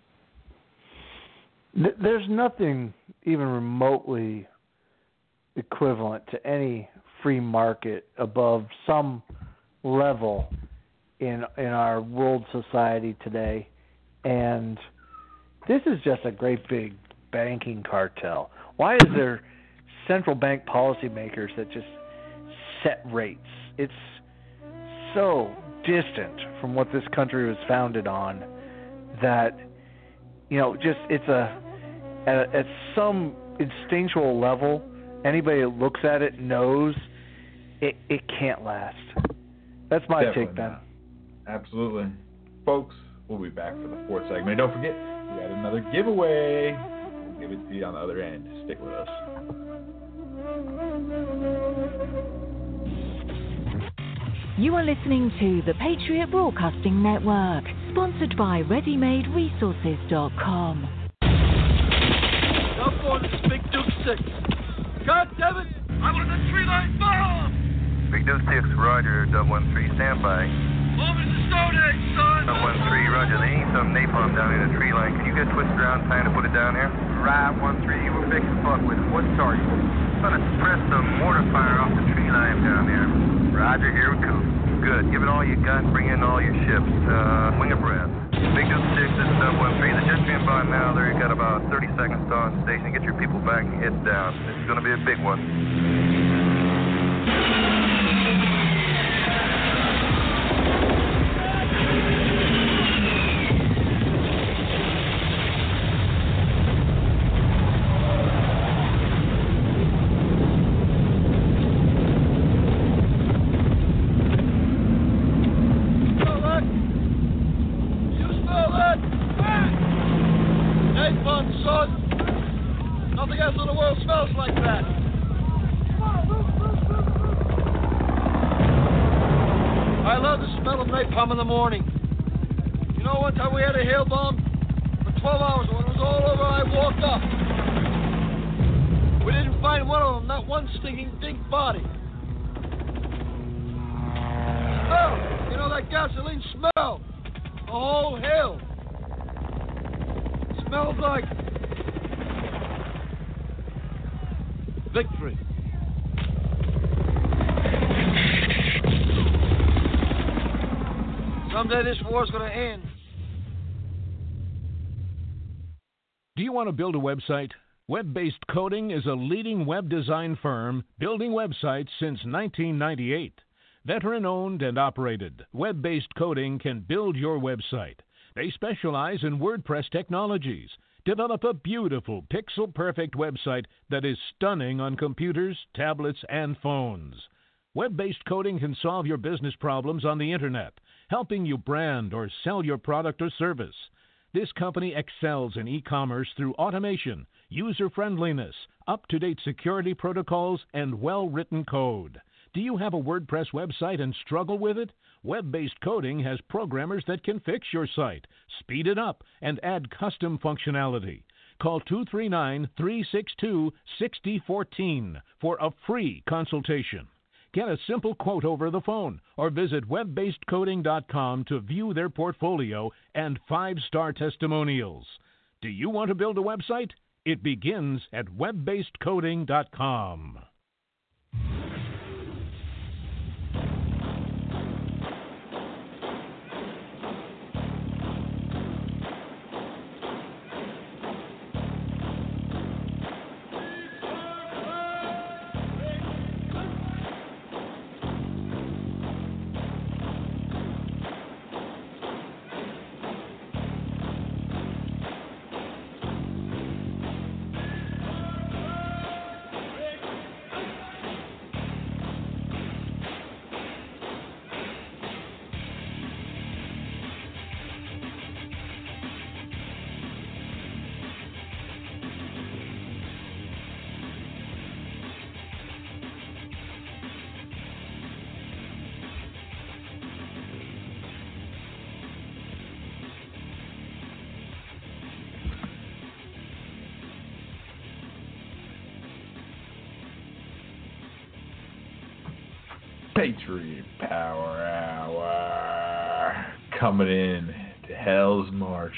There's nothing even remotely equivalent to any free market above some level in in our world society today. And this is just a great big banking cartel. Why is there central bank policymakers that just set rates? It's so distant from what this country was founded on that, you know, just it's a at, at some instinctual level, anybody that looks at it knows it it can't last. That's my Definitely take, Ben. Not. Absolutely. Folks, we'll be back for the fourth segment. And don't forget, we got another giveaway. We'll give it to you on the other end. Stick with us. You are listening to the Patriot Broadcasting Network, sponsored by ready made resources dot com. Up on this Big Duke six. God damn it! I want the tree line bomb! Big Duke six, Roger, double one three, stand by. Bomb is a stone egg, son! double one three, Roger, they need some napalm down in the tree line. Can you get twisted around time to put it down here? Right, one three, you were big as fuck with it. What's the target? I'm gonna suppress some mortar fire off the tree line down there. Roger, here we go. Good. Give it all you got and bring in all your ships. Uh, wing abreast. Big Duke six, this is double one three. The jet stream by now there. You got about thirty seconds to on station. Get your people back and head down. This is going to be a big one. In the morning. You know, one time we had a hail bomb for twelve hours. When it was all over, I walked up. We didn't find one of them, not one stinking dink body. Smell! You know that gasoline smell? The whole hill. It smells like victory. Someday this war's going to end. Do you want to build a website? Web-Based Coding is a leading web design firm building websites since nineteen ninety-eight. Veteran-owned and operated, Web-Based Coding can build your website. They specialize in WordPress technologies. Develop a beautiful, pixel-perfect website that is stunning on computers, tablets, and phones. Web-Based Coding can solve your business problems on the Internet, helping you brand or sell your product or service. This company excels in e-commerce through automation, user-friendliness, up-to-date security protocols, and well-written code. Do you have a WordPress website and struggle with it? Web-Based Coding has programmers that can fix your site, speed it up, and add custom functionality. Call two three nine, three six two, six zero one four for a free consultation. Get a simple quote over the phone or visit web based coding dot com to view their portfolio and five-star testimonials. Do you want to build a website? It begins at web based coding dot com. Patriot Power Hour coming in to Hell's March.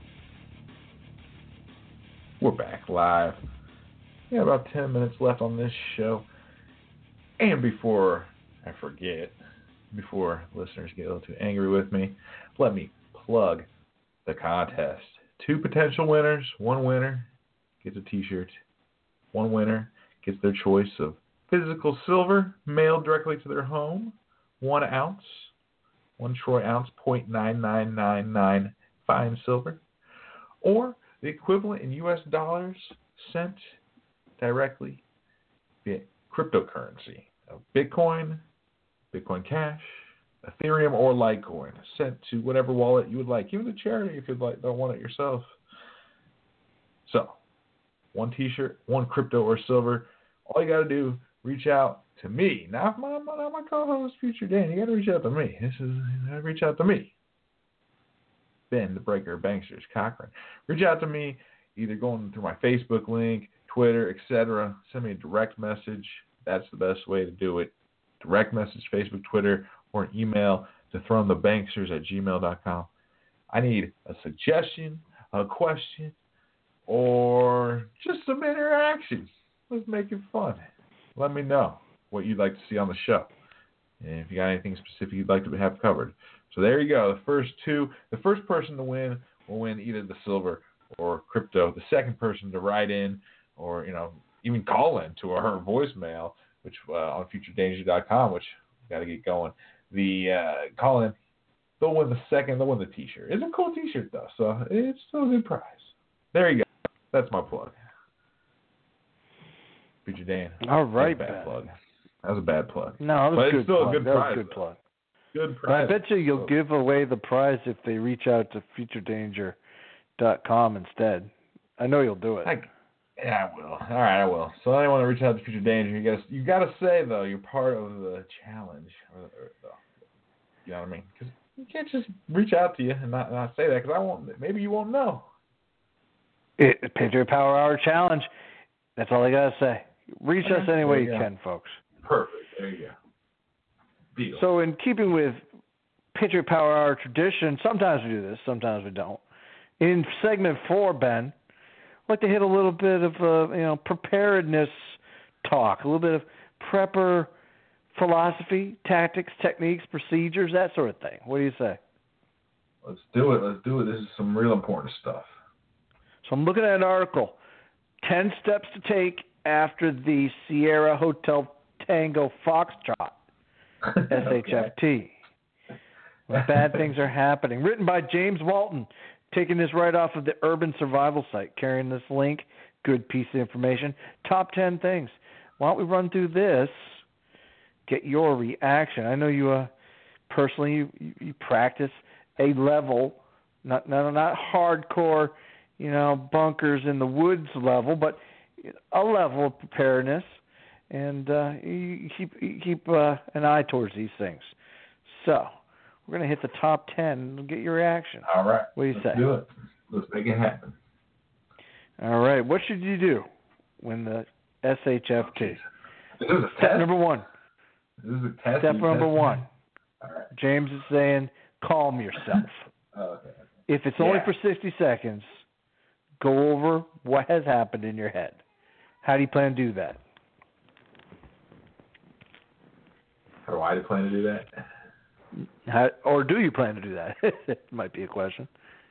We're back live. We got about ten minutes left on this show. And before I forget, before listeners get a little too angry with me, let me plug the contest. Two potential winners. One winner gets a t-shirt. One winner gets their choice of physical silver mailed directly to their home, one ounce, one troy ounce, zero point nine nine nine nine fine silver, or the equivalent in U S dollars sent directly via cryptocurrency of Bitcoin, Bitcoin Cash, Ethereum, or Litecoin, sent to whatever wallet you would like, even the charity if you'd like, don't want it yourself. So, one t-shirt, one crypto or silver. All you got to do, reach out to me, not my, not my co-host, Future Dan. You got to reach out to me. This is you got to reach out to me. Ben, the Breaker, Banksters, Cochran. Reach out to me, either going through my Facebook link, Twitter, et cetera. Send me a direct message. That's the best way to do it. Direct message, Facebook, Twitter, or an email to throwinthebanksters at gmail dot com. I need a suggestion, a question, or just some interaction. Let's make it fun. Let me know what you'd like to see on the show. And if you got anything specific you'd like to have covered. So there you go. The first two, the first person to win will win either the silver or crypto. The second person to write in or, you know, even call in to our voicemail, which uh, on future danger dot com, which got to get going. The uh, call in, they'll win the second, they'll win the T-shirt. It's a cool T-shirt though, so it's still a good prize. There you go. That's my plug. Future Dan. All right, that was a bad Ben. plug. That was a bad plug. No, that was but a good it's still plug. a good that prize. was a good plug. Good But prize. I bet you you'll give away the prize if they reach out to future danger dot com instead. I know you'll do it. I, yeah, I will. All right, I will. So anyone to reach out to Future Danger, you got you got to say though you're part of the challenge, or, or the, you know what I mean? Because you can't just reach out to you and not, not say that because I won't. Maybe you won't know. It, Patriot Power Hour Challenge. That's all I gotta say. Reach Okay. us any way There you you go. can, folks. Perfect. There you go. Deal. So in keeping with Patriot Power Hour tradition, sometimes we do this, sometimes we don't. In segment four, Ben, I'd like to hit a little bit of uh, you know preparedness talk, a little bit of prepper philosophy, tactics, techniques, procedures, that sort of thing. What do you say? Let's do it. Let's do it. This is some real important stuff. So I'm looking at an article, ten steps to take after the Sierra Hotel Tango Foxtrot, S H F T. When bad things are happening. Written by James Walton, taking this right off of the Urban Survival site, carrying this link. Good piece of information. Top ten things. Why don't we run through this, get your reaction. I know you uh, personally, you, you, you practice a level, not, not, not hardcore, you know, bunkers in the woods level, but a level of preparedness, and uh, you keep you keep uh, an eye towards these things. So we're going to hit the top ten and get your reaction. All right. What do you Let's say? do it. Let's make it happen. All right. What should you do when the S H F T? This is a Step test. number one. This is a test. Step You number test one. me? All right. James is saying, calm yourself. Oh, okay. If it's only Yeah. for sixty seconds, go over what has happened in your head. How do you plan to do that? How do I plan to do that? How, or do you plan to do that? It might be a question.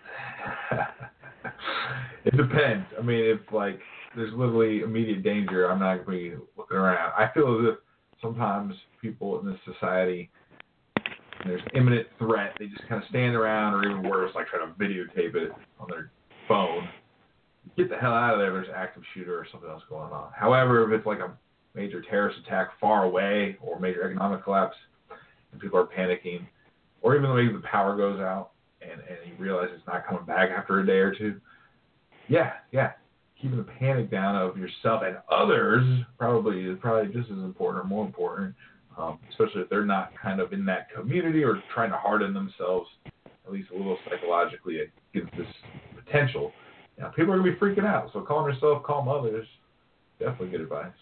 It depends. I mean, if like there's literally immediate danger, I'm not going to be looking around. I feel as if sometimes people in this society, when there's imminent threat, they just kind of stand around, or even worse, like try to videotape it on their phone. Get the hell out of there. There's an active shooter or something else going on. However, if it's like a major terrorist attack far away or major economic collapse and people are panicking, or even maybe the power goes out and, and you realize it's not coming back after a day or two, yeah, yeah. Keeping the panic down of yourself and others probably is probably just as important or more important, um, especially if they're not kind of in that community or trying to harden themselves at least a little psychologically against this potential. Now, people are going to be freaking out, so calm yourself, calm others. Definitely good advice.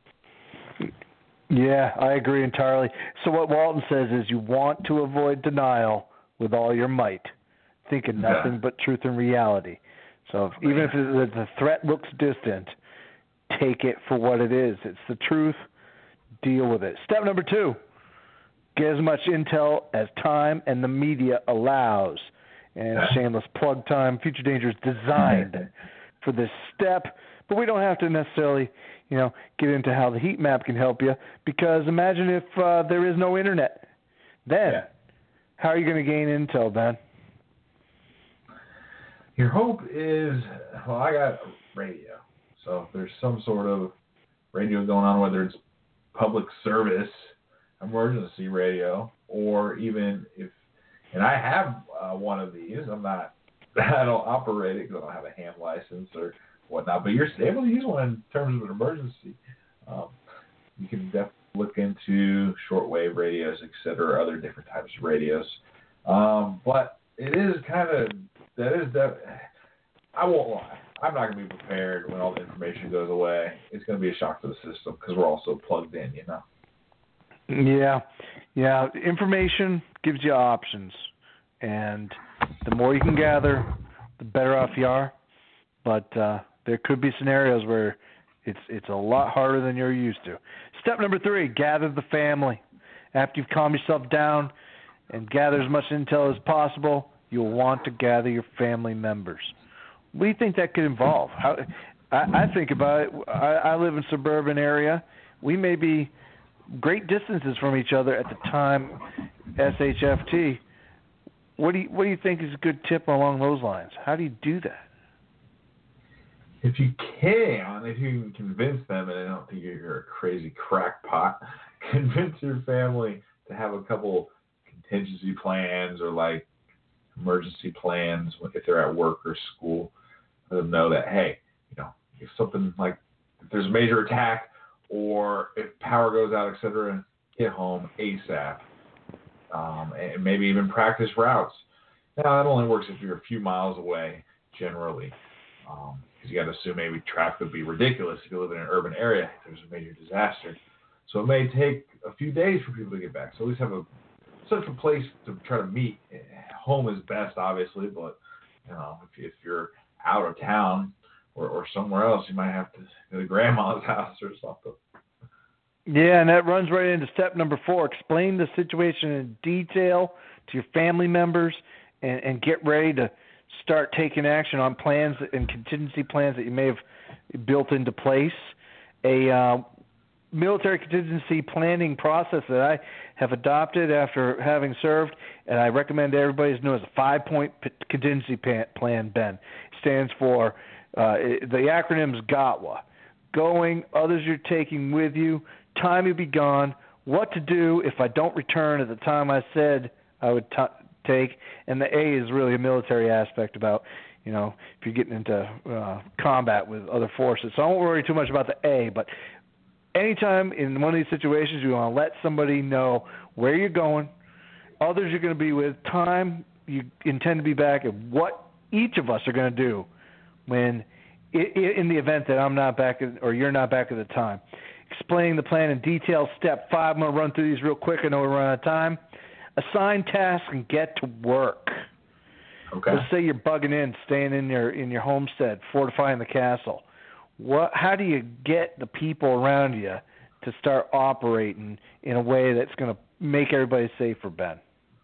Yeah, I agree entirely. So what Walton says is you want to avoid denial with all your might, thinking nothing Yeah. but truth and reality. So if, even if the, the threat looks distant, take it for what it is. It's the truth. Deal with it. Step number two, get as much intel as time and the media allows. And shameless plug time, Future Danger is designed for this step, but we don't have to necessarily, you know, get into how the heat map can help you, because imagine if uh, there is no internet. Then, Yeah. how are you going to gain intel, Ben? Your hope is, well, I got radio. So if there's some sort of radio going on, whether it's public service, emergency radio, or even if, and I have uh, one of these, I'm not, I don't operate it because I don't have a ham license or whatnot, but you're able to use one in terms of an emergency. Um, you can def- look into shortwave radios, et cetera, other different types of radios. Um, but it is kind of, that is, that, I won't lie. I'm not going to be prepared when all the information goes away. It's going to be a shock to the system because we're also plugged in, you know. Yeah, yeah. Information gives you options, and the more you can gather, the better off you are. But uh, there could be scenarios where it's it's a lot harder than you're used to. Step number three: gather the family. After you've calmed yourself down and gather as much intel as possible, you'll want to gather your family members. What do you think that could involve? How, I, I think about it. I, I live in a suburban area. We may be great distances from each other at the time S H F T. What do you what do you think is a good tip along those lines? How do you do that? If you can, if you can convince them, and I don't think you're a crazy crackpot, convince your family to have a couple contingency plans or like emergency plans if they're at work or school. Let them know that, hey, you know, if something like, if there's a major attack or if power goes out, et cetera, get home ASAP. Um, and maybe even practice routes. Now, that only works if you're a few miles away, generally. Um, because you got to assume maybe traffic would be ridiculous if you live in an urban area if there's a major disaster. So it may take a few days for people to get back. So at least have a central place to try to meet. Home is best, obviously, but you know, if, if you're out of town or, or somewhere else, you might have to go to grandma's house or something. Yeah, and that runs right into step number four. Explain the situation in detail to your family members and, and get ready to start taking action on plans and contingency plans that you may have built into place. A uh, military contingency planning process that I have adopted after having served, and I recommend to everybody, is known as a five-point contingency plan, Ben. It stands for, uh, the acronym's GOTWA. Going, others you're taking with you, time you'll be gone, what to do if I don't return at the time I said I would t- take, and the A is really a military aspect about, you know, if you're getting into uh, combat with other forces. So I won't worry too much about the A, but anytime in one of these situations you want to let somebody know where you're going, others you're going to be with, time you intend to be back, and what each of us are going to do when in the event that I'm not back or you're not back at the time. Explaining the plan in detail. Step five, I'm going to run through these real quick. I know we're running out of time. Assign tasks and get to work. Okay. Let's say you're bugging in, staying in your in your homestead, fortifying the castle. What? How do you get the people around you to start operating in a way that's going to make everybody safer, Ben?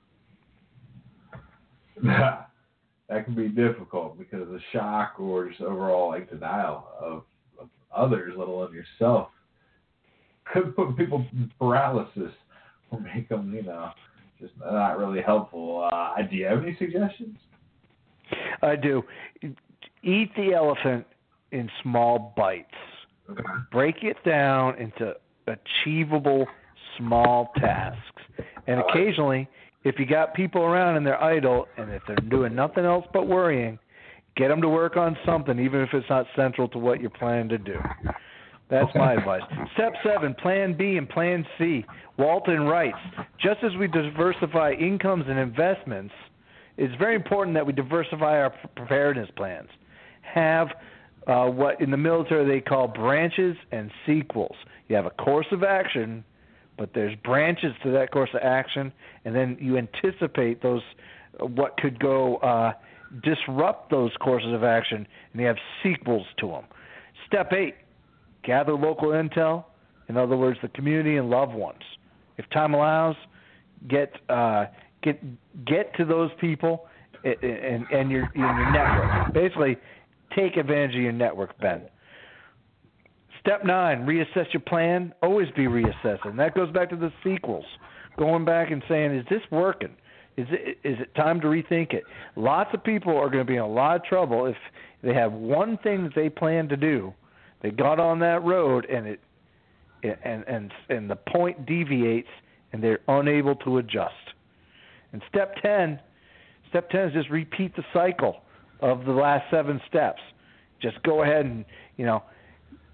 That can be difficult because of the shock or just overall like denial of, of others, let alone yourself. Could put people in paralysis or make them, you know, just not really helpful. Uh, do you have any suggestions? I do. Eat the elephant in small bites. Okay. Break it down into achievable small tasks. And occasionally, if you got people around and they're idle, and if they're doing nothing else but worrying, get them to work on something, even if it's not central to what you're planning to do. That's okay. my advice. Step seven, Plan B and Plan C. Walton writes, just as we diversify incomes and investments, it's very important that we diversify our preparedness plans. Have uh, what in the military they call branches and sequels. You have a course of action, but there's branches to that course of action, and then you anticipate those uh, what could go uh, disrupt those courses of action, and you have sequels to them. Step eight, gather local intel. In other words, the community and loved ones. If time allows, get uh, get get to those people and, and, and your in your network. Basically, take advantage of your network, Ben. Step nine, reassess your plan. Always be reassessing. That goes back to the sequels. Going back and saying, is this working? Is it is it time to rethink it? Lots of people are going to be in a lot of trouble if they have one thing that they plan to do. They got on that road and it and and and the point deviates and they're unable to adjust. And step ten, step ten is just repeat the cycle of the last seven steps. Just go ahead and, you know,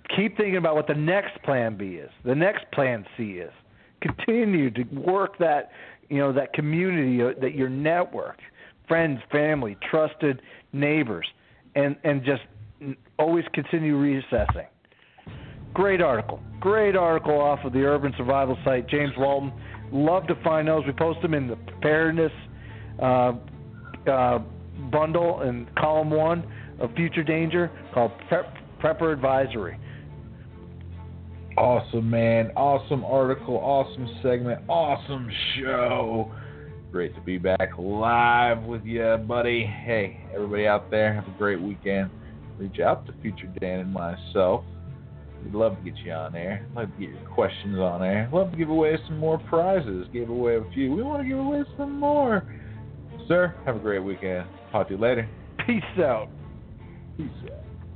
keep thinking about what the next plan B is, the next plan C is. Continue to work that, you know, that community, that your network, friends, family, trusted neighbors, and, and just always continue reassessing. Great article. Great article off of the Urban Survival site. James Walton. Love to find those. We post them in the preparedness uh, uh, bundle in column one of Future Danger called Prep, Prepper Advisory. Awesome, man. Awesome article. Awesome segment. Awesome show. Great to be back live with you, buddy. Hey, everybody out there, have a great weekend. Reach out to Future Dan and myself. We'd love to get you on there. Love to get your questions on there. Love to give away some more prizes. Gave away a few. We want to give away some more. Sir, have a great weekend. Talk to you later. Peace out. Peace out.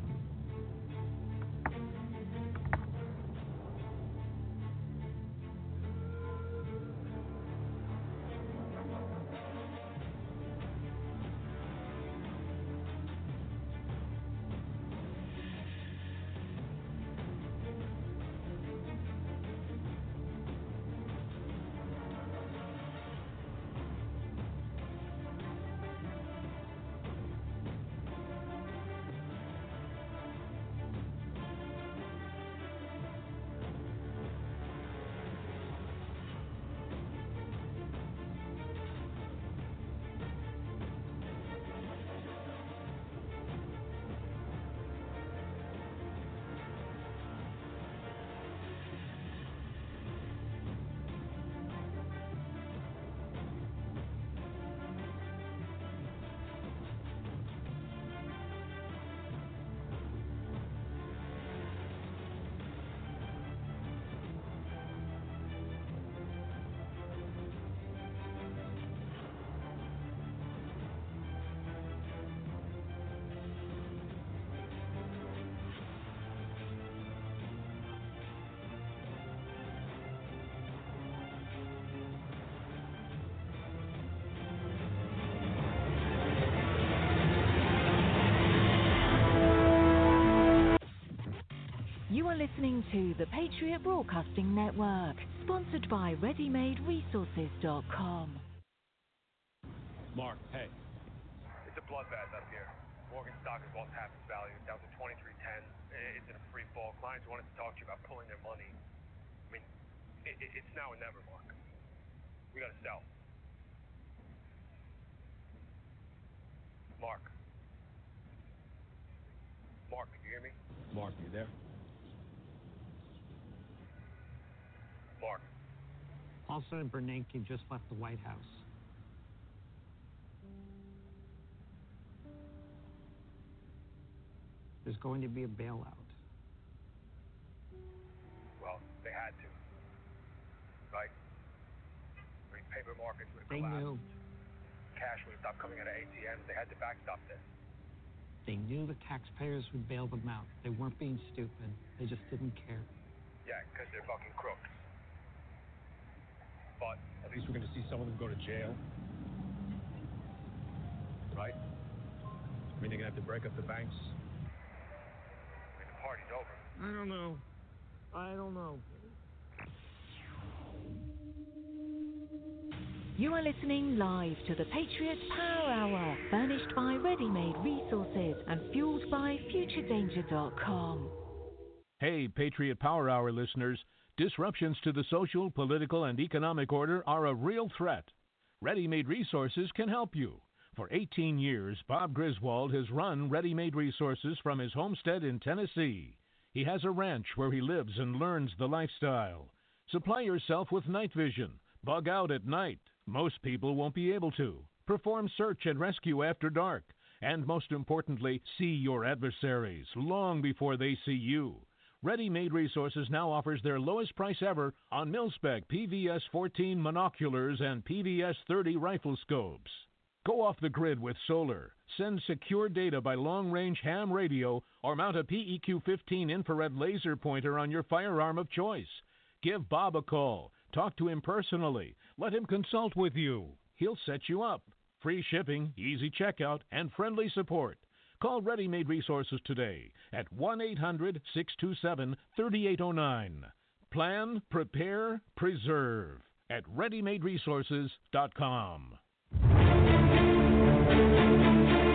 You are listening to the Patriot Broadcasting Network, sponsored by Ready Made Resources dot com. Mark, hey. It's a bloodbath up here. Morgan stock has lost half its value, down to twenty-three ten. It's in a free fall. Clients wanted to talk to you about pulling their money. I mean, it, it's now or never, Mark. We gotta sell. Mark. Mark, can you hear me? Mark, you there? Mark. Paulson and Bernanke just left the White House. There's going to be a bailout. Well, they had to. Right? I mean, paper markets would have They collapsed. knew. Cash would have stopped coming out of A T Ms. They had to backstop this. They knew the taxpayers would bail them out. They weren't being stupid. They just didn't care. Yeah, because they're fucking crooks. But at least we're going to see some of them go to jail. Right? I mean, they're going to have to break up the banks. I mean, the party's over. I don't know. I don't know. You are listening live to the Patriot Power Hour, furnished by Ready Made Resources and fueled by Future Danger dot com. Hey, Patriot Power Hour listeners. Disruptions to the social, political, and economic order are a real threat. Ready Made Resources can help you. For eighteen years, Bob Griswold has run Ready Made Resources from his homestead in Tennessee. He has a ranch where he lives and learns the lifestyle. Supply yourself with night vision. Bug out at night. Most people won't be able to. Perform search and rescue after dark. And most importantly, see your adversaries long before they see you. Ready Made Resources now offers their lowest price ever on mil-spec P V S fourteen monoculars and P V S thirty rifle scopes. Go off the grid with solar, send secure data by long-range ham radio, or mount a P E Q fifteen infrared laser pointer on your firearm of choice. Give Bob a call. Talk to him personally. Let him consult with you. He'll set you up. Free shipping, easy checkout, and friendly support. Call Ready Made Resources today at one eight hundred six two seven three eight zero nine. Plan, prepare, preserve at ready made resources dot com.